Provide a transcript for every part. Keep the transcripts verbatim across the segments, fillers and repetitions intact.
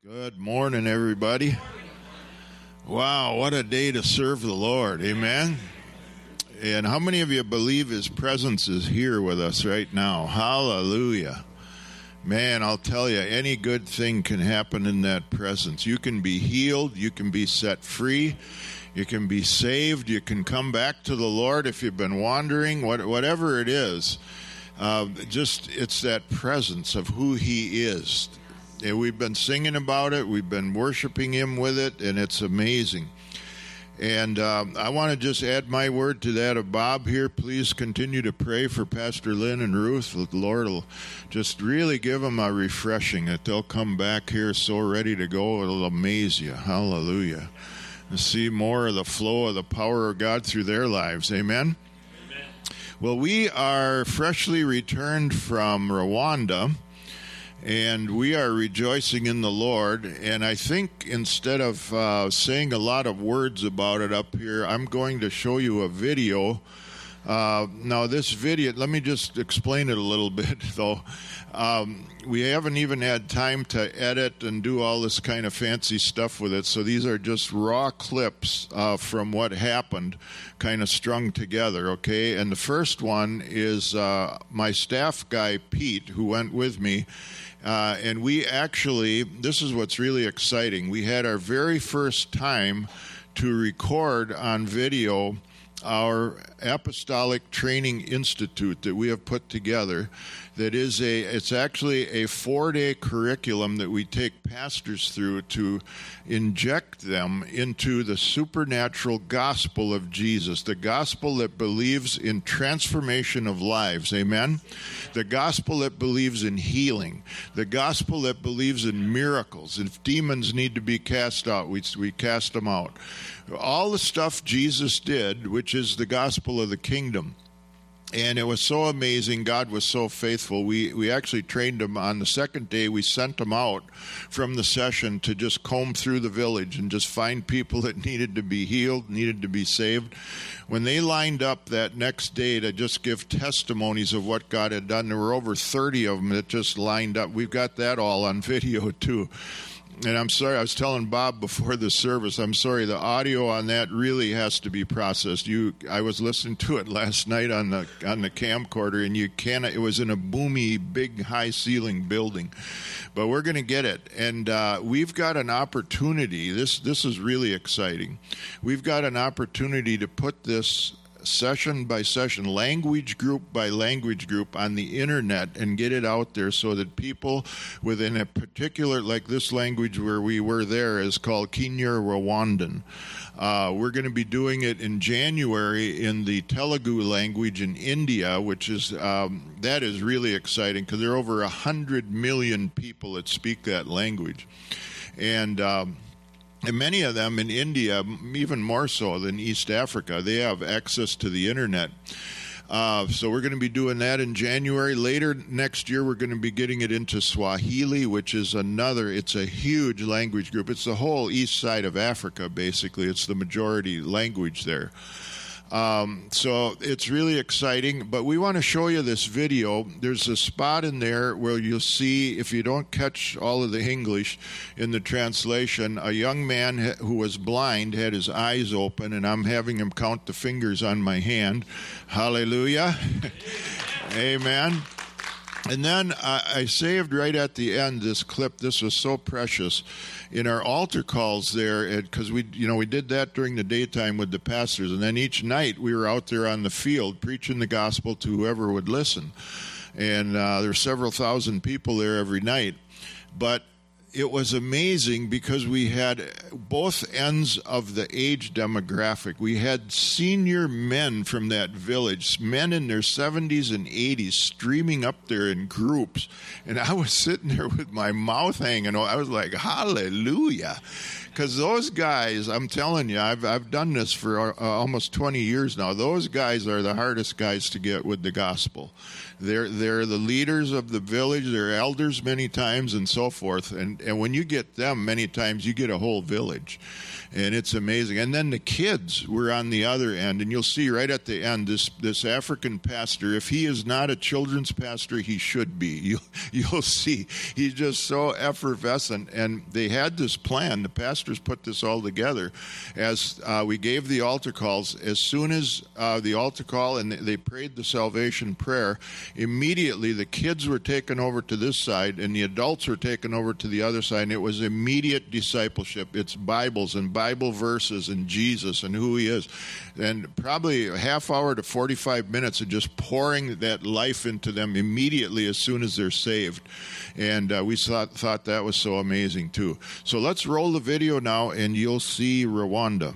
Good morning, everybody. Wow, what a day to serve the Lord. Amen. And how many of you believe His presence is here with us right now? Hallelujah. Man, I'll tell you, any good thing can happen in that presence. You can be healed. You can be set free. You can be saved. You can come back to the Lord if you've been wandering, what, whatever it is. Uh, just, it's that presence of who He is. And we've been singing about it. We've been worshiping Him with it, and it's amazing. And um, I want to just add my word to that of Bob here. Please continue to pray for Pastor Lynn and Ruth. The Lord will just really give them a refreshing, that they'll come back here so ready to go. It'll amaze you. Hallelujah. And see more of the flow of the power of God through their lives. Amen? Amen. Well, we are freshly returned from Rwanda. And we are rejoicing in the Lord. And I think instead of uh, saying a lot of words about it up here, I'm going to show you a video. Uh, now, this video, let me just explain it a little bit, though. Um, we haven't even had time to edit and do all this kind of fancy stuff with it. So these are just raw clips uh, from what happened, kind of strung together, okay? And the first one is uh, my staff guy, Pete, who went with me. Uh, and we actually, this is what's really exciting. We had our very first time to record on video our Apostolic Training Institute that we have put together. That is a, it's actually a four-day curriculum that we take pastors through to inject them into the supernatural gospel of Jesus, the gospel that believes in transformation of lives, amen? The gospel that believes in healing, the gospel that believes in miracles. If demons need to be cast out, we, we cast them out. All the stuff Jesus did, which is the gospel of the kingdom. And it was so amazing. God was so faithful. We we actually trained them on the second day. We sent them out from the session to just comb through the village and just find people that needed to be healed, needed to be saved. When they lined up that next day to just give testimonies of what God had done, there were over thirty of them that just lined up. We've got that all on video too. And I'm sorry, I was telling Bob before the service, I'm sorry, the audio on that really has to be processed. You, I was listening to it last night on the on the camcorder, and you cannot, it was in a boomy, big, high-ceiling building. But we're going to get it. And uh, we've got an opportunity. This, this is really exciting. We've got an opportunity to put this session by session, language group by language group on the internet and get it out there so that people within a particular, like this language where we were there is called Kinyar Rwandan. Uh, we're going to be doing it in January in the Telugu language in India, which is, um, that is really exciting because there are over a hundred million people that speak that language. And, um, And many of them in India, even more so than East Africa, they have access to the internet. Uh, so we're going to be doing that in January. Later next year, we're going to be getting it into Swahili, which is another, it's a huge language group. It's the whole east side of Africa, basically. It's the majority language there. Um, so it's really exciting, but we want to show you this video. There's a spot in there where you'll see, if you don't catch all of the English in the translation, a young man who was blind had his eyes open, and I'm having him count the fingers on my hand. Hallelujah. Amen. And then uh, I saved right at the end this clip. This was so precious. In our altar calls there, because we, you know, we did that during the daytime with the pastors, and then each night we were out there on the field preaching the gospel to whoever would listen. And uh, there were several thousand people there every night. But it was amazing because we had both ends of the age demographic. We had senior men from that village, men in their seventies and eighties, streaming up there in groups. And I was sitting there with my mouth hanging. I was like, hallelujah. Because those guys, I'm telling you, I've I've done this for uh, almost twenty years now. Those guys are the hardest guys to get with the gospel. They're they're the leaders of the village. They're elders many times and so forth. And and when you get them, many times you get a whole village, and it's amazing. And then the kids were on the other end, and you'll see right at the end this this African pastor. If he is not a children's pastor, he should be. You you'll see he's just so effervescent. And they had this plan. The pastors put this all together as uh, we gave the altar calls. As soon as uh, the altar call and they prayed the salvation prayer, immediately the kids were taken over to this side and the adults were taken over to the other side, and it was immediate discipleship. It's Bibles and Bible verses and Jesus and who he is, and probably a half hour to forty-five minutes of just pouring that life into them immediately as soon as they're saved. And uh, we thought, thought that was so amazing too. So let's roll the video now and you'll see Rwanda.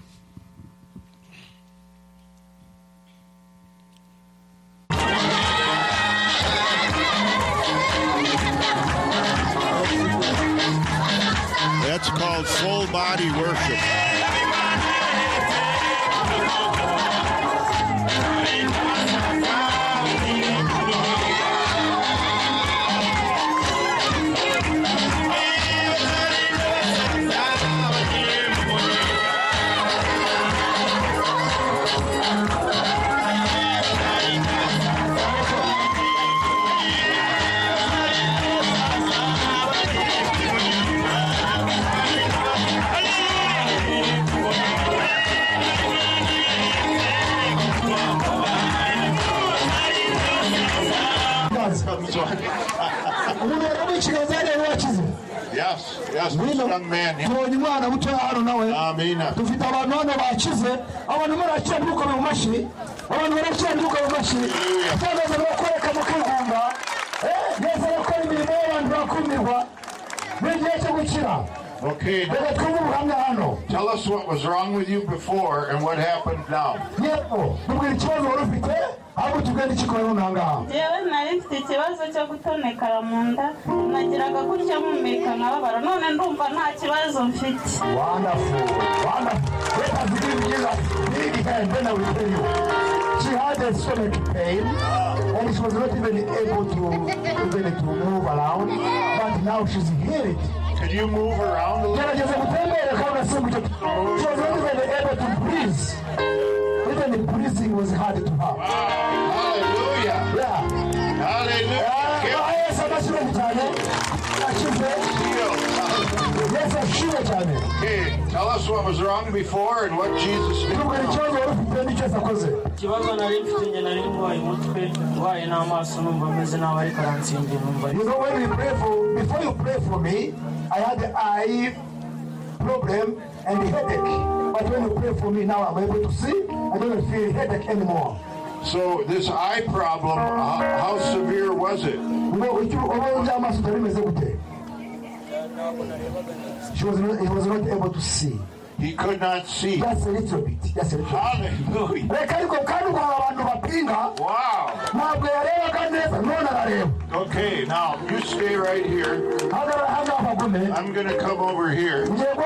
That's called full body worship. Yes, yes, this young man. tubonye umwana muto hano nawe Amina. dufite abantu hano bakize, abantu barakira nduko mu mashi, abantu barakira nduko mu mashi, cyangwa bakwereka mu kwigumba, eh yese yakora imirimo y'abantu bakumirwa n'igihe cyo gukira. Okay, tell us what was wrong with you before and what happened now. yewe nari mfite ikibazo cyo gutonekara mu nda, nagiraga gutya mpumeka nkababara, none ndumva nta kibazo mfite. Wonderful, wonderful. Let us give Jesus big hand, then I will tell you. She had a stomach pain and she was not even able to even to move around, but now she's healed. Can you move around a little? She was not even able to breathe. Even the breathing was hard to her. Wow. Hallelujah. Yeah. Hallelujah. Yes, I'm Okay, tell us what was wrong before and what Jesus did now. ikibazo nari mfite njye nari ndwaye umutwe ndwaye n'amaso numva meze nabi ariko aransingira numva. You know, when we pray for, before you pray for me, I had the eye problem and the headache. But when you pray for me now, I'm able to see. I don't feel headache anymore. So this eye problem, how, how severe was it? You know, she was not, he was not able to see. He could not see. Just a little bit. Just a little Hallelujah. Wow. Okay, now you stay right here. I'm going to come over here.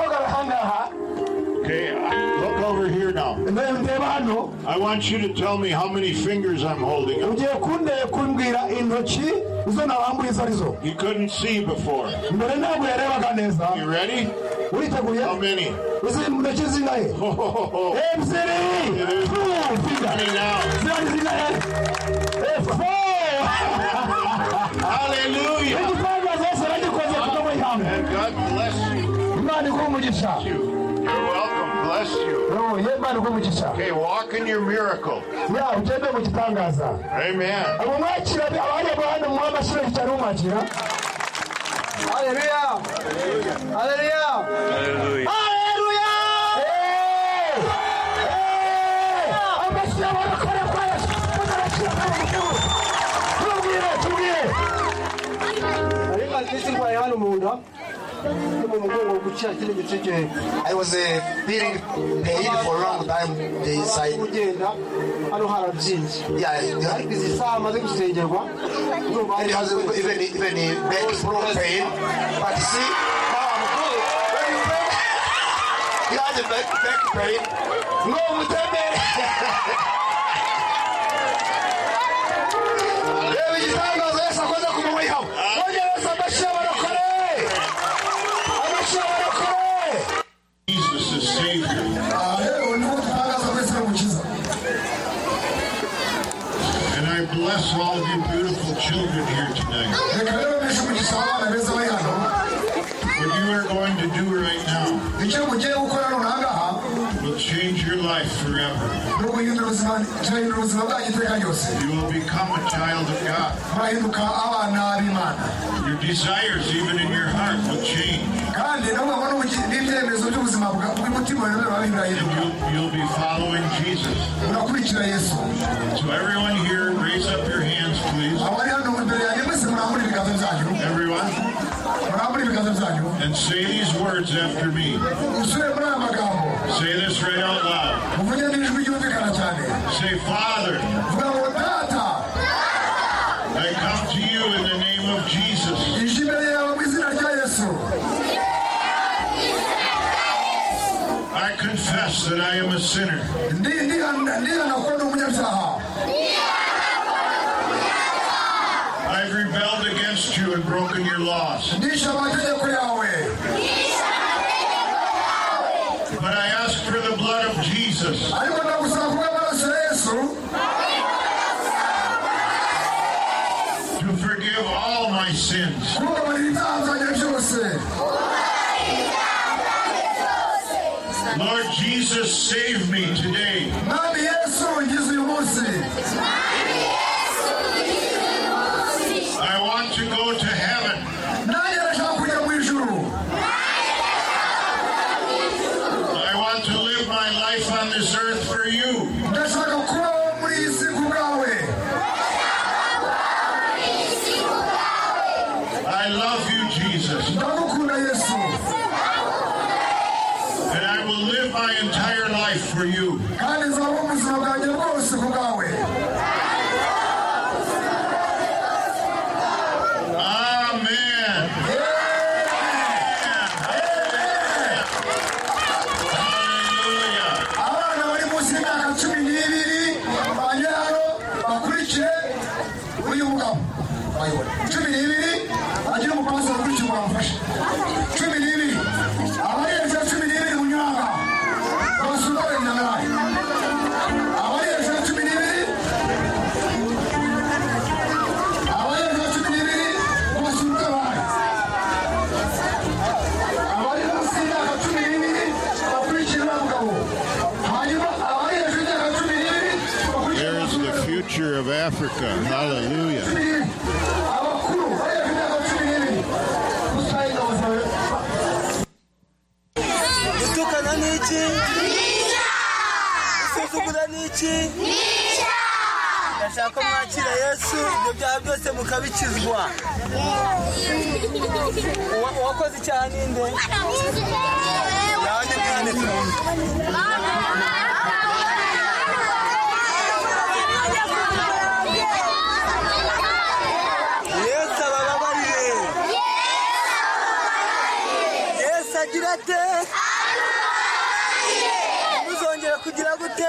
Okay, look over here now. I want you to tell me how many fingers I'm holding up. He couldn't see before. You ready? How many? Oh, hallelujah. And God bless you. You're welcome. Bless you. Okay, walk in your miracle. Amen. Hallelujah. Hallelujah. Hallelujah. I was uh, feeling pain for a long time. The side. Yeah, and it has even even a back pain. But see, now I'm good. When you pray, he has a back back pain. No, with that man. tonight. reka rero mpeshe umugisha w'abana beza bari hano. What you are going to do right now icyo mugiye gukora nonaha will change your life forever. ni uguhindura ubuzima kirahindura ubuzima bwanyu iteka ryose. You will become a child of God. murahinduka abana b'Imana. Your desires, even in your heart, will change. kandi namwe n'ibyemezo by'ubuzima bw'umutima wawe birahindura. You'll, you'll be following Jesus. murakurikira Yesu. So everyone here, raise up your hands, please. abari hano imbere yanjye mwese murambura ibiganza byanyu. Everyone. murambura ibiganza byanyu. And say these words after me. usubire muri aya magambo. Say this right out loud. muvuge n'ijwi ryumvikana cyane. Say, Father, vuga ngo data. I come to you in the name of Jesus. ije imbere yawe mu izina rya Yesu. I confess that I am a sinner. ndigana ko ndi umunyabyaha. I've rebelled against you and broken your laws. ndishe amategeko yawe. But I ask for the blood of Jesus ariko ndagusaba kubw'amaraso ya Yesu to forgive all my sins. kubabarira ibyaha byanjye byose. Lord Jesus, save me today. mwami Yesu ngize uyu munsi. I want to go to heaven. nanjye ndashaka kujya mu ijuru. I want to live my life on this earth for you. ndashaka kubaho muri iyi si ku bwawe. I love you, Jesus. ndagukunda Yesu. And I will live my entire life for you. kandi nzabaho ubuzima bwanjye bwose ku bwawe. Amen. Hallelujah. abana bari munsi y'imyaka cumi n'ibiri bajye hano bakurikire uyu mugabo. bayobora cumi n'ibiri agira umupasi bakurikire bamufashe. cumi n'ibiri abari hejuru ya cumi n'ibiri munyanga babasura benyamarayi. abari hejuru ya cumi n'ibiri abari hejuru ya cumi n'ibiri babasura barayi. abari munsi y'imyaka cumi n'ibiri bakurikire uriya mugabo. hanyuma abari hejuru y'imyaka cumi n'ibiri bakurikire There is the future of Africa. Hallelujah. abakuru bari hejuru y'imyaka cumi n'ibiri gusa ingabo zawe. gutukana ni iki? gusuzugura ni iki? ndashaka ko mwakira Yesu ibyo byaha byose mukabikizwa. Uwa- uwakoze icyaha ni nde? Yandi mwana tumwe. Yesu abababarire. Yesu agira ate? muzongera kugira gute?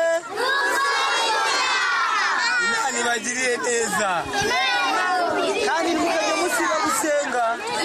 Imana ibagiriye neza kandi ntimukajye musiba gusenga.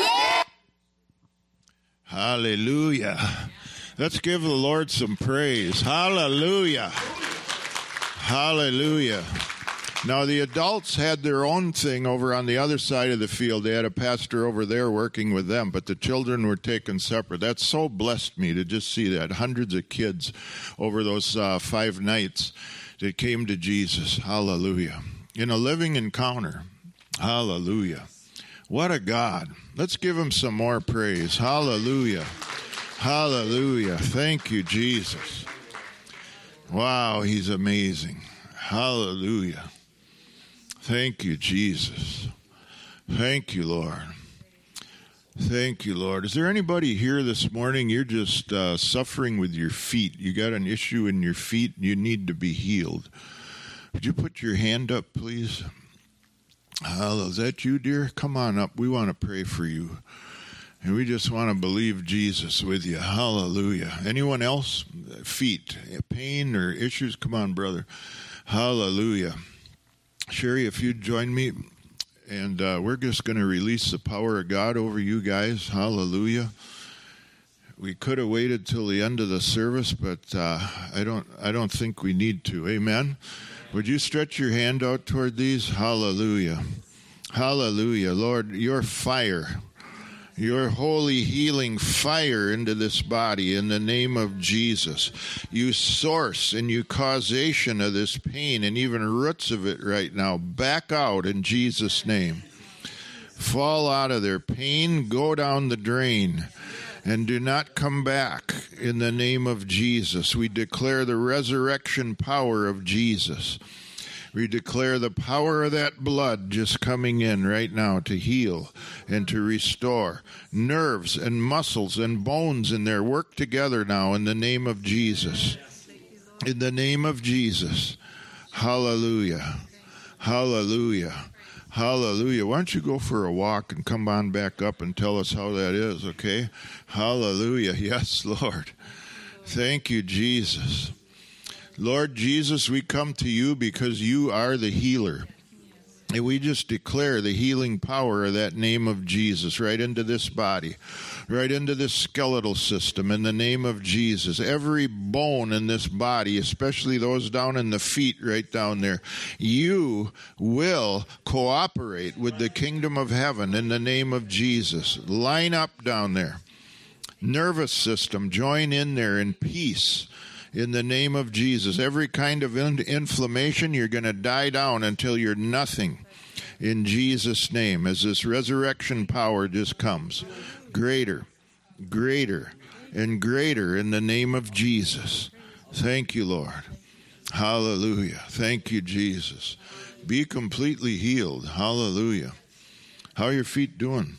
Hallelujah. Let's give the Lord some praise. Hallelujah. Hallelujah. Now, the adults had their own thing over on the other side of the field. They had a pastor over there working with them, but the children were taken separate. That so blessed me to just see that. Hundreds of kids over those uh, five nights that came to Jesus. Hallelujah. In a living encounter. Hallelujah. What a God. Let's give him some more praise. Hallelujah. Hallelujah. Thank you, Jesus. Wow, he's amazing. Hallelujah. Thank you, Jesus. Thank you, Lord. Thank you, Lord. Is there anybody here this morning, you're just uh, suffering with your feet? You got an issue in your feet, you need to be healed. Would you put your hand up, please? Hello, is that you, dear? Come on up. We want to pray for you. And we just want to believe Jesus with you. Hallelujah. Anyone else? Feet, pain or issues? Come on, brother. Hallelujah. Sherry, if you'd join me. And uh, we're just going to release the power of God over you guys. Hallelujah. We could have waited till the end of the service, but uh, I don't I don't think we need to. Amen. Would you stretch your hand out toward these? Hallelujah. Hallelujah. Lord, your fire, your holy healing fire into this body in the name of Jesus. You source and you causation of this pain and even roots of it right now. Back out in Jesus' name. Fall out of there. Pain, go down the drain. And do not come back in the name of Jesus. We declare the resurrection power of Jesus. We declare the power of that blood just coming in right now to heal and to restore. Nerves and muscles and bones in there work together now in the name of Jesus. In the name of Jesus. Hallelujah. Hallelujah. Hallelujah. Why don't you go for a walk and come on back up and tell us how that is, okay? Hallelujah. Yes, Lord. Thank you, Jesus. Lord Jesus, we come to you because you are the healer. And we just declare the healing power of that name of Jesus right into this body, right into this skeletal system in the name of Jesus. Every bone in this body, especially those down in the feet right down there, you will cooperate with the kingdom of heaven in the name of Jesus. Line up down there. Nervous system, join in there in peace. In the name of Jesus. Every kind of in- inflammation, you're going to die down until you're nothing. In Jesus' name, as this resurrection power just comes. Greater, greater, and greater in the name of Jesus. Thank you, Lord. Hallelujah. Thank you, Jesus. Be completely healed. Hallelujah. How are your feet doing?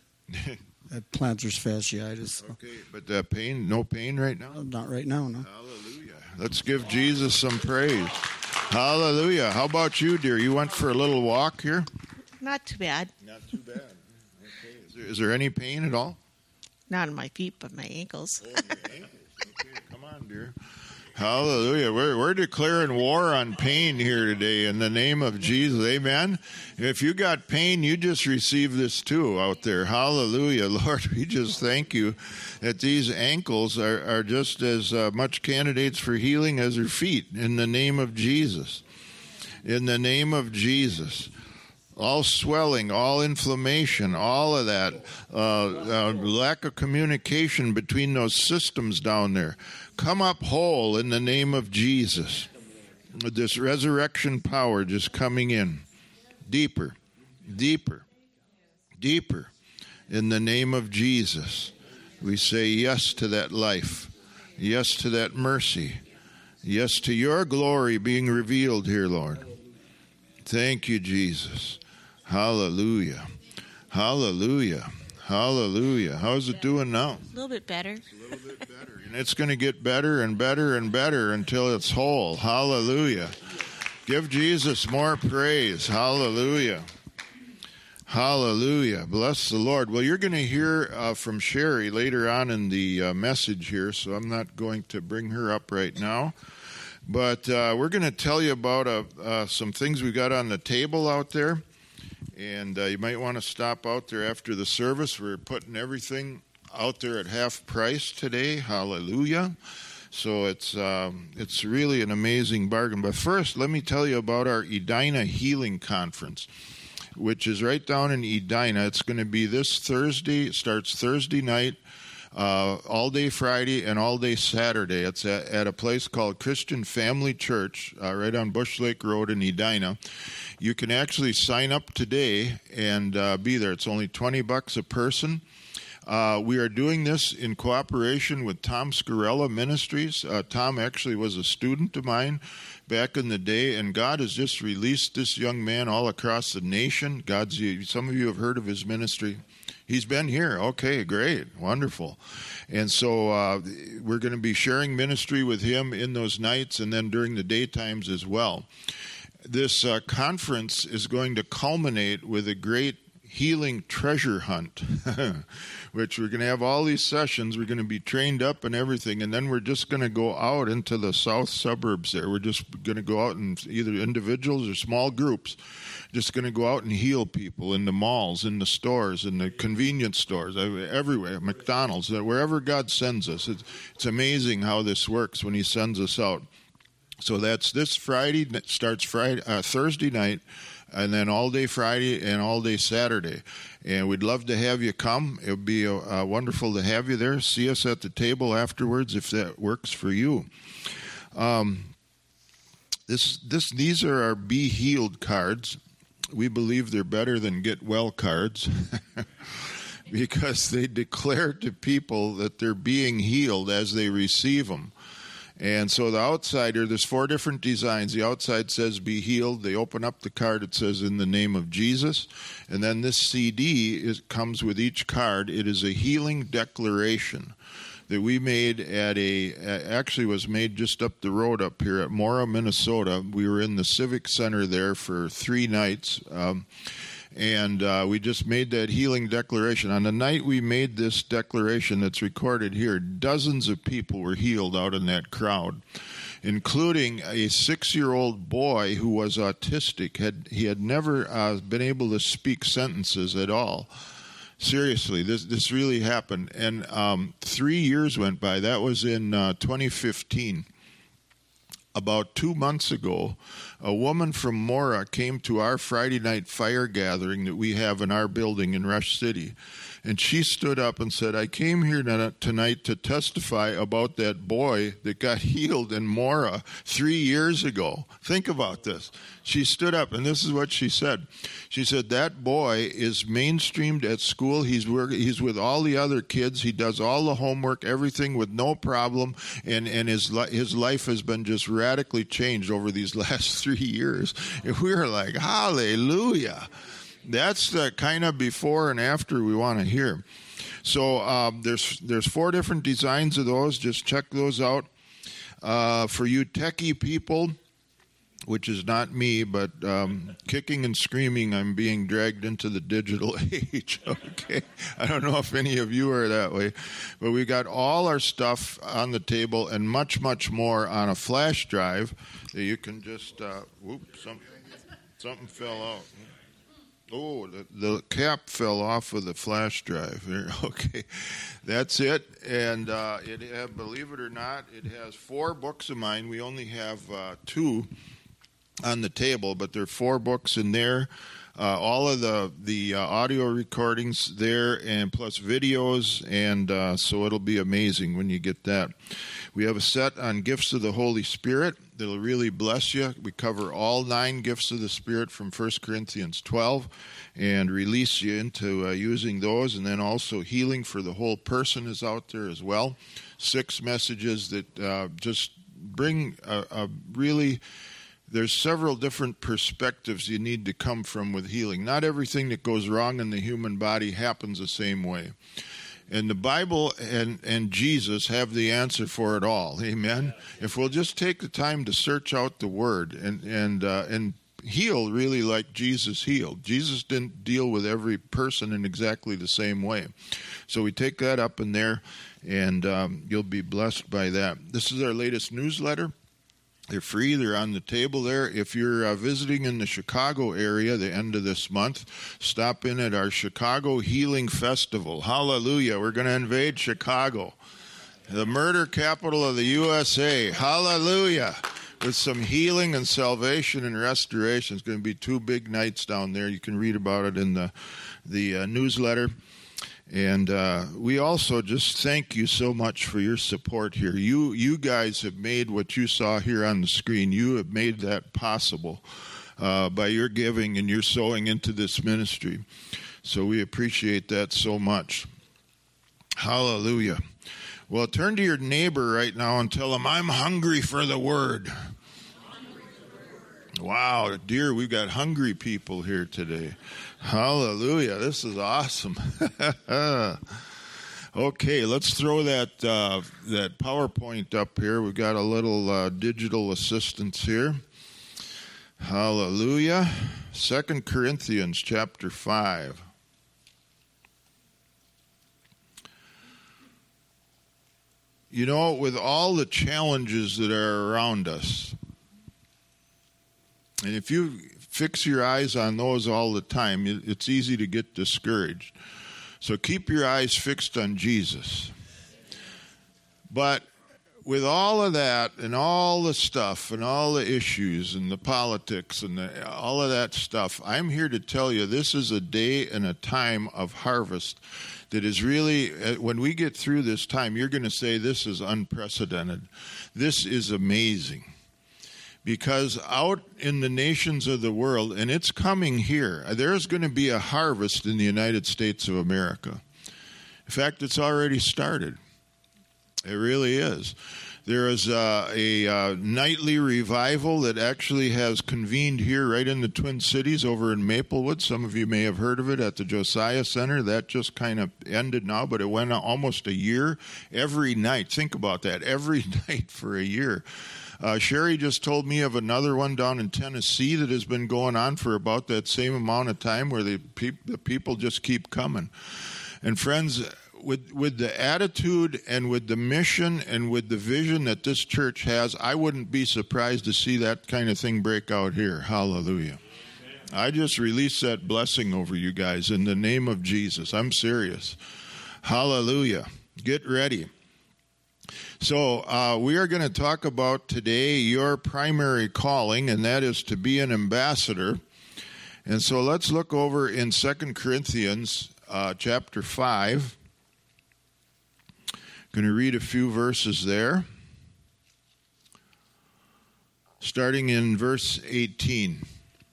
That plantar fasciitis. Okay, but that pain, no pain right now? Not right now, no. Hallelujah. Let's give Jesus some praise. Hallelujah. How about you, dear? You went for a little walk here? Not too bad. Not too bad. Okay. Is there, is there any pain at all? Not in my feet, but my ankles. Oh, your ankles. Okay, come on, dear. Hallelujah. We're, we're declaring war on pain here today in the name of Jesus. Amen. If you got pain, you just receive this too out there. Hallelujah. Lord, we just thank you that these ankles are, are just as uh, much candidates for healing as your feet in the name of Jesus. In the name of Jesus. All swelling, all inflammation, all of that, uh, uh, lack of communication between those systems down there. Come up whole in the name of Jesus. This resurrection power just coming in. Deeper, deeper, deeper. In the name of Jesus, we say yes to that life. Yes to that mercy. Yes to your glory being revealed here, Lord. Thank you, Jesus. Hallelujah. Hallelujah. Hallelujah. How's it doing now? A little bit better. It's a little bit better. And it's going to get better and better and better until it's whole. Hallelujah. Give Jesus more praise. Hallelujah. Hallelujah. Bless the Lord. Well, you're going to hear uh, from Sherry later on in the uh, message here, so I'm not going to bring her up right now. But uh, we're going to tell you about uh, uh, some things we got on the table out there. And uh, you might want to stop out there after the service. We're putting everything out there at half price today. Hallelujah. So it's um, it's really an amazing bargain. But first, let me tell you about our Edina Healing Conference, which is right down in Edina. It's going to be this Thursday. It starts Thursday night, uh, all day Friday, and all day Saturday. It's at, at a place called Christian Family Church, uh, right on Bush Lake Road in Edina. You can actually sign up today and uh, be there. It's only twenty bucks a person. Uh, we are doing this in cooperation with Tom Scarella Ministries. Uh, Tom actually was a student of mine back in the day, and God has just released this young man all across the nation. God's, some of you have heard of his ministry. He's been here. Okay, great, wonderful. And so uh, we're going to be sharing ministry with him in those nights and then during the daytimes as well. This uh, conference is going to culminate with a great healing treasure hunt, which we're going to have all these sessions. We're going to be trained up and everything, and then we're just going to go out into the south suburbs there. We're just going to go out in either individuals or small groups, just going to go out and heal people in the malls, in the stores, in the convenience stores, everywhere, McDonald's, wherever God sends us. It's, it's amazing how this works when he sends us out. So that's this Friday. It starts Friday, uh, Thursday night and then all day Friday and all day Saturday. And we'd love to have you come. It would be uh, wonderful to have you there. See us at the table afterwards if that works for you. Um, this, this, these are our Be Healed cards. We believe they're better than Get Well cards because they declare to people that they're being healed as they receive them. And so the outsider, there's four different designs. The outside says be healed. They open up the card, it says in the name of Jesus. And then this C D is, comes with each card. It is a healing declaration that we made at a, actually was made just up the road up here at Mora, Minnesota. We were in the Civic Center there for three nights. Um, And uh, we just made that healing declaration. On the night we made this declaration that's recorded here, dozens of people were healed out in that crowd, including a six-year-old boy who was autistic. Had He had never uh, been able to speak sentences at all. Seriously, this this really happened. And um, three years went by. That was in uh, twenty fifteen. About two months ago, a woman from Mora came to our Friday night fire gathering that we have in our building in Rush City. And she stood up and said, I came here tonight to testify about that boy that got healed in Mora three years ago. Think about this. She stood up, and this is what she said. She said, that boy is mainstreamed at school. He's work, he's with all the other kids. He does all the homework, everything with no problem, and, and his, his life has been just radically changed over these last three years. And we were like, hallelujah. That's the kind of before and after we want to hear. So um, there's there's four different designs of those. Just check those out. Uh, for you techie people, which is not me, but um, kicking and screaming, I'm being dragged into the digital age. Okay, I don't know if any of you are that way, but we got all our stuff on the table and much, much more on a flash drive that you can just. Uh, whoops, something, something fell out. Oh, the, the cap fell off of the flash drive. Okay, that's it. And uh, it have, believe it or not, it has four books of mine. We only have uh, two on the table, but there are four books in there. Uh, all of the the uh, audio recordings there, and plus videos, and uh, so it'll be amazing when you get that. We have a set on gifts of the Holy Spirit that'll really bless you. We cover all nine gifts of the Spirit from First Corinthians twelve and release you into uh, using those. And then also healing for the whole person is out there as well. Six messages that uh, just bring a, a really... There's several different perspectives you need to come from with healing. Not everything that goes wrong in the human body happens the same way. And the Bible and, and Jesus have the answer for it all. Amen? If we'll just take the time to search out the Word and and uh, and heal really like Jesus healed. Jesus didn't deal with every person in exactly the same way. So we take that up in there, and um, you'll be blessed by that. This is our latest newsletter. They're free. They're on the table there. If you're uh, visiting in the Chicago area the end of this month, stop in at our Chicago Healing Festival. Hallelujah. We're going to invade Chicago, the murder capital of the U S A. Hallelujah. With some healing and salvation and restoration. It's going to be two big nights down there. You can read about it in the, the uh, newsletter. And uh, we also just thank you so much for your support here. You you guys have made what you saw here on the screen. You have made that possible uh, by your giving and your sowing into this ministry. So we appreciate that so much. Hallelujah. Well, turn to your neighbor right now and tell him, I'm hungry for the word. Wow, dear, we've got hungry people here today. Hallelujah. This is awesome. Okay, let's throw that uh, that PowerPoint up here. We've got a little uh, digital assistance here. Hallelujah. Second Corinthians chapter five. You know, with all the challenges that are around us, and if you fix your eyes on those all the time, it's easy to get discouraged. So keep your eyes fixed on Jesus. But with all of that and all the stuff and all the issues and the politics and the, all of that stuff, I'm here to tell you this is a day and a time of harvest that is really, when we get through this time, you're going to say this is unprecedented. This is amazing. Because out in the nations of the world, and it's coming here, there's going to be a harvest in the United States of America. In fact, it's already started. It really is. There is uh, a uh, nightly revival that actually has convened here right in the Twin Cities over in Maplewood. Some of you may have heard of it at the Josiah Center. That just kind of ended now, but it went almost a year every night. Think about that, every night for a year. Uh, Sherry just told me of another one down in Tennessee that has been going on for about that same amount of time where the, pe- the people just keep coming. And friends, with with the attitude and with the mission and with the vision that this church has, I wouldn't be surprised to see that kind of thing break out here. Hallelujah. I just release that blessing over you guys in the name of Jesus. I'm serious. Hallelujah. Get ready. So uh, we are going to talk about today your primary calling, and that is to be an ambassador. And so let's look over in Second Corinthians uh, chapter five. Going to read a few verses there, starting in verse eighteen.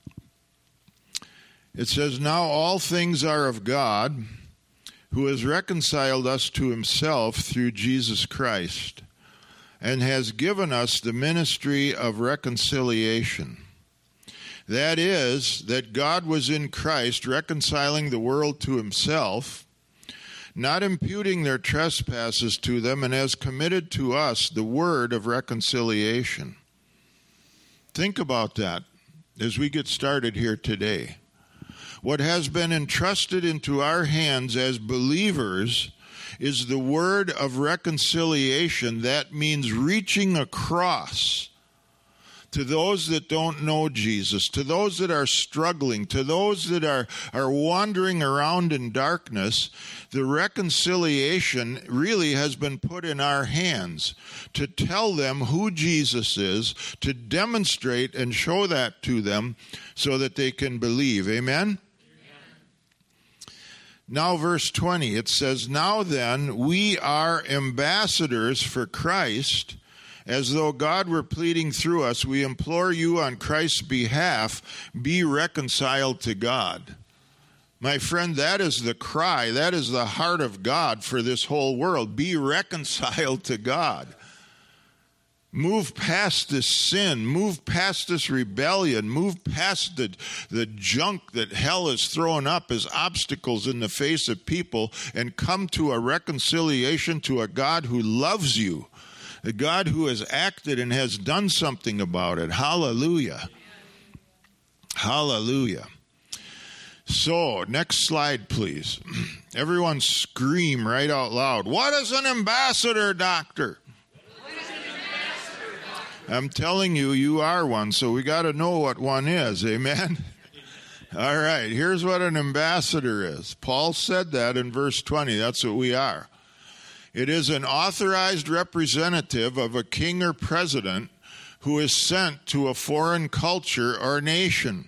It says, "Now all things are of God, who has reconciled us to himself through Jesus Christ, and has given us the ministry of reconciliation. That is, that God was in Christ reconciling the world to himself, not imputing their trespasses to them, and has committed to us the word of reconciliation." Think about that as we get started here today. What has been entrusted into our hands as believers is the word of reconciliation. That means reaching across to those that don't know Jesus, to those that are struggling, to those that are, are wandering around in darkness. The reconciliation really has been put in our hands to tell them who Jesus is, to demonstrate and show that to them so that they can believe. Amen? Now, verse twenty, it says, "Now then, we are ambassadors for Christ, as though God were pleading through us. We implore you on Christ's behalf, be reconciled to God." My friend, that is the cry, that is the heart of God for this whole world. Be reconciled to God. Move past this sin, move past this rebellion, move past the, the junk that hell has thrown up as obstacles in the face of people, and come to a reconciliation to a God who loves you, a God who has acted and has done something about it. Hallelujah. Hallelujah. So, next slide, please. Everyone scream right out loud. What is an ambassador, doctor? I'm telling you, you are one, so we got to know what one is. Amen? All right, here's what an ambassador is. Paul said that in verse twenty. That's what we are. It is an authorized representative of a king or president who is sent to a foreign culture or nation.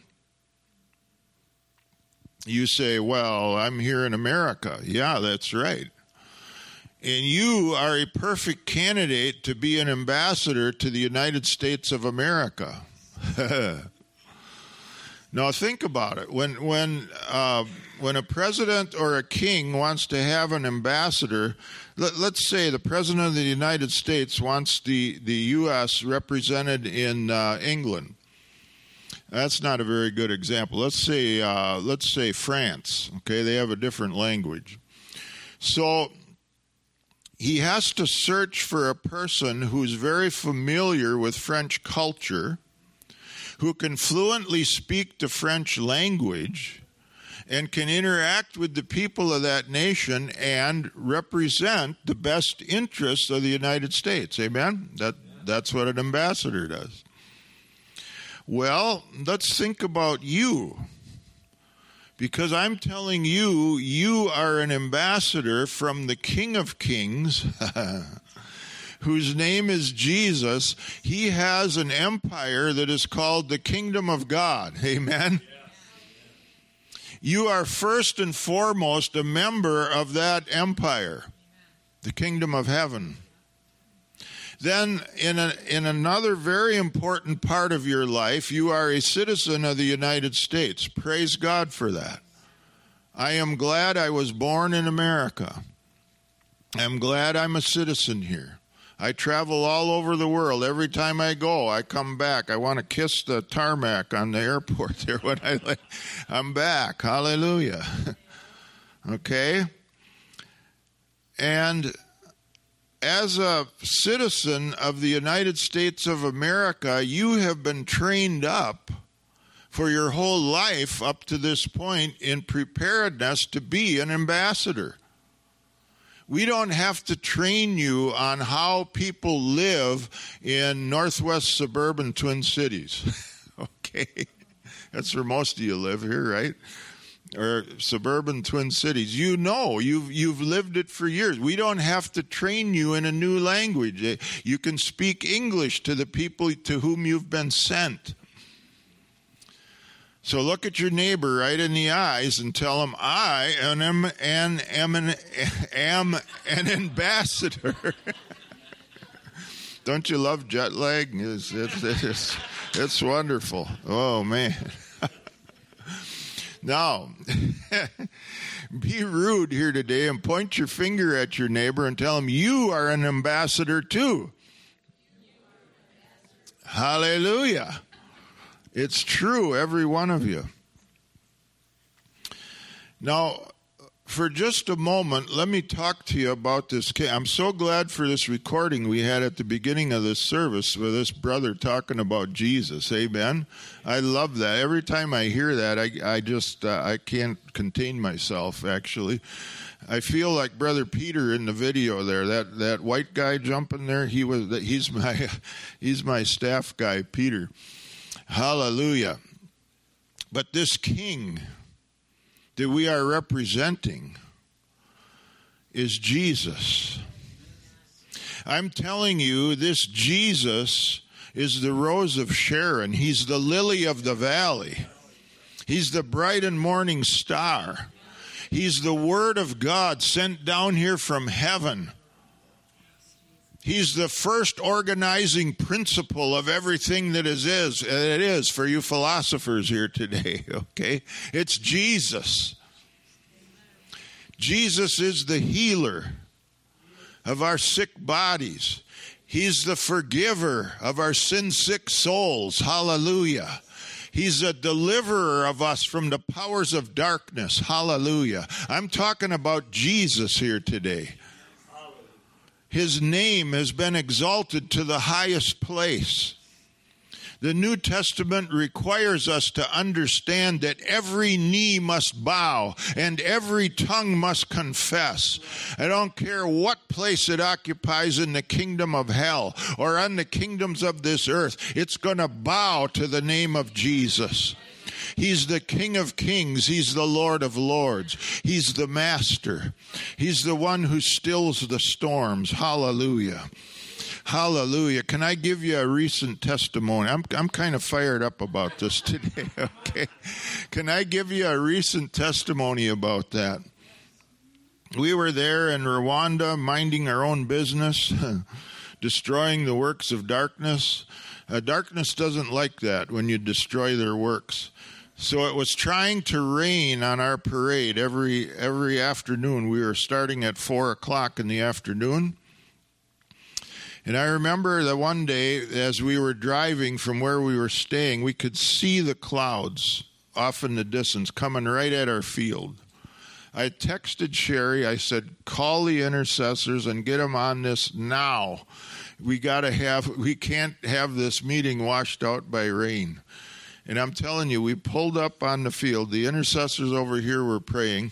You say, well, I'm here in America. Yeah, that's right. And you are a perfect candidate to be an ambassador to the United States of America. Now think about it. When when uh, when a president or a king wants to have an ambassador, let, let's say the president of the United States wants the, the U S represented in uh, England. That's not a very good example. Let's say uh, let's say France. Okay, they have a different language. So he has to search for a person who's very familiar with French culture, who can fluently speak the French language, and can interact with the people of that nation and represent the best interests of the United States. Amen? That, that's what an ambassador does. Well, let's think about you. Because I'm telling you, you are an ambassador from the King of Kings, whose name is Jesus, he has an empire that is called the kingdom of God. Amen? You are first and foremost a member of that empire, the kingdom of heaven. Then in, a, in another very important part of your life, you are a citizen of the United States. Praise God for that. I am glad I was born in America. I'm glad I'm a citizen here. I travel all over the world. Every time I go, I come back. I want to kiss the tarmac on the airport there when I like. I'm back. Hallelujah. Okay? And as a citizen of the United States of America, you have been trained up for your whole life up to this point in preparedness to be an ambassador. We don't have to train you on how people live in northwest suburban Twin Cities. Okay? That's where most of you live here, right? Or suburban Twin Cities. You know, you've you've lived it for years. We don't have to train you in a new language. You can speak English to the people to whom you've been sent. So look at your neighbor right in the eyes and tell him, I am an, am an, am an ambassador. Don't you love jet lag? It's, it's, it's, it's wonderful. Oh, man. Now, be rude here today and point your finger at your neighbor and tell him you are an ambassador too. Hallelujah. It's true, every one of you. Now, for just a moment, let me talk to you about this case. I'm so glad for this recording we had at the beginning of this service with this brother talking about Jesus. Amen. I love that. Every time I hear that, I, I just, uh, I can't contain myself, actually. I feel like Brother Peter in the video there, that, that white guy jumping there, he was, he's my, he's my staff guy, Peter. Hallelujah. But this king that we are representing is Jesus. I'm telling you, this Jesus is the rose of Sharon. He's the lily of the valley. He's the bright and morning star. He's the Word of God sent down here from heaven. He's the first organizing principle of everything that is, is, it is for you philosophers here today, okay? It's Jesus. Jesus is the healer of our sick bodies. He's the forgiver of our sin-sick souls. Hallelujah. He's a deliverer of us from the powers of darkness. Hallelujah. I'm talking about Jesus here today. His name has been exalted to the highest place. The New Testament requires us to understand that every knee must bow and every tongue must confess. I don't care what place it occupies in the kingdom of hell or on the kingdoms of this earth. It's going to bow to the name of Jesus. He's the King of Kings. He's the Lord of Lords. He's the Master. He's the one who stills the storms. Hallelujah. Hallelujah. Can I give you a recent testimony? I'm I'm kind of fired up about this today, okay? Can I give you a recent testimony about that? We were there in Rwanda minding our own business, destroying the works of darkness. Uh, darkness doesn't like that when you destroy their works. So it was trying to rain on our parade every every afternoon. We were starting at four o'clock in the afternoon. And I remember that one day as we were driving from where we were staying, we could see the clouds off in the distance coming right at our field. I texted Sherry. I said, call the intercessors and get them on this now. We got to have, we can't have this meeting washed out by rain. And I'm telling you, we pulled up on the field. The intercessors over here were praying.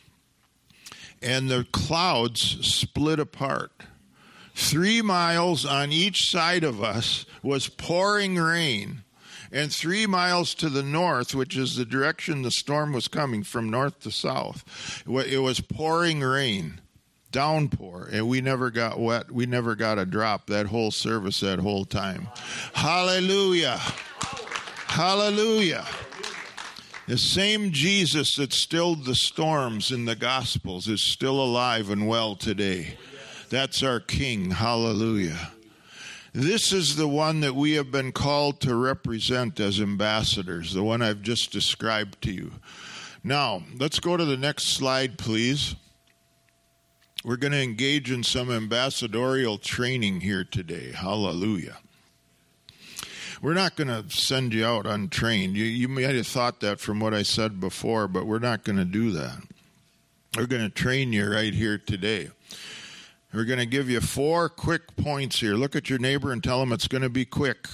And the clouds split apart. Three miles on each side of us was pouring rain. And three miles to the north, which is the direction the storm was coming from north to south, it was pouring rain. downpour, and we never got wet. We never got a drop that whole service, that whole time. Hallelujah. Hallelujah. The same Jesus that stilled the storms in the Gospels is still alive and well today. That's our King. Hallelujah. This is the one that we have been called to represent as ambassadors, the one I've just described to you. Now, let's go to the next slide, please. We're going to engage in some ambassadorial training here today. Hallelujah. We're not going to send you out untrained. You, you might have thought that from what I said before, but we're not going to do that. We're going to train you right here today. We're going to give you four quick points here. Look at your neighbor and tell him it's going to be quick.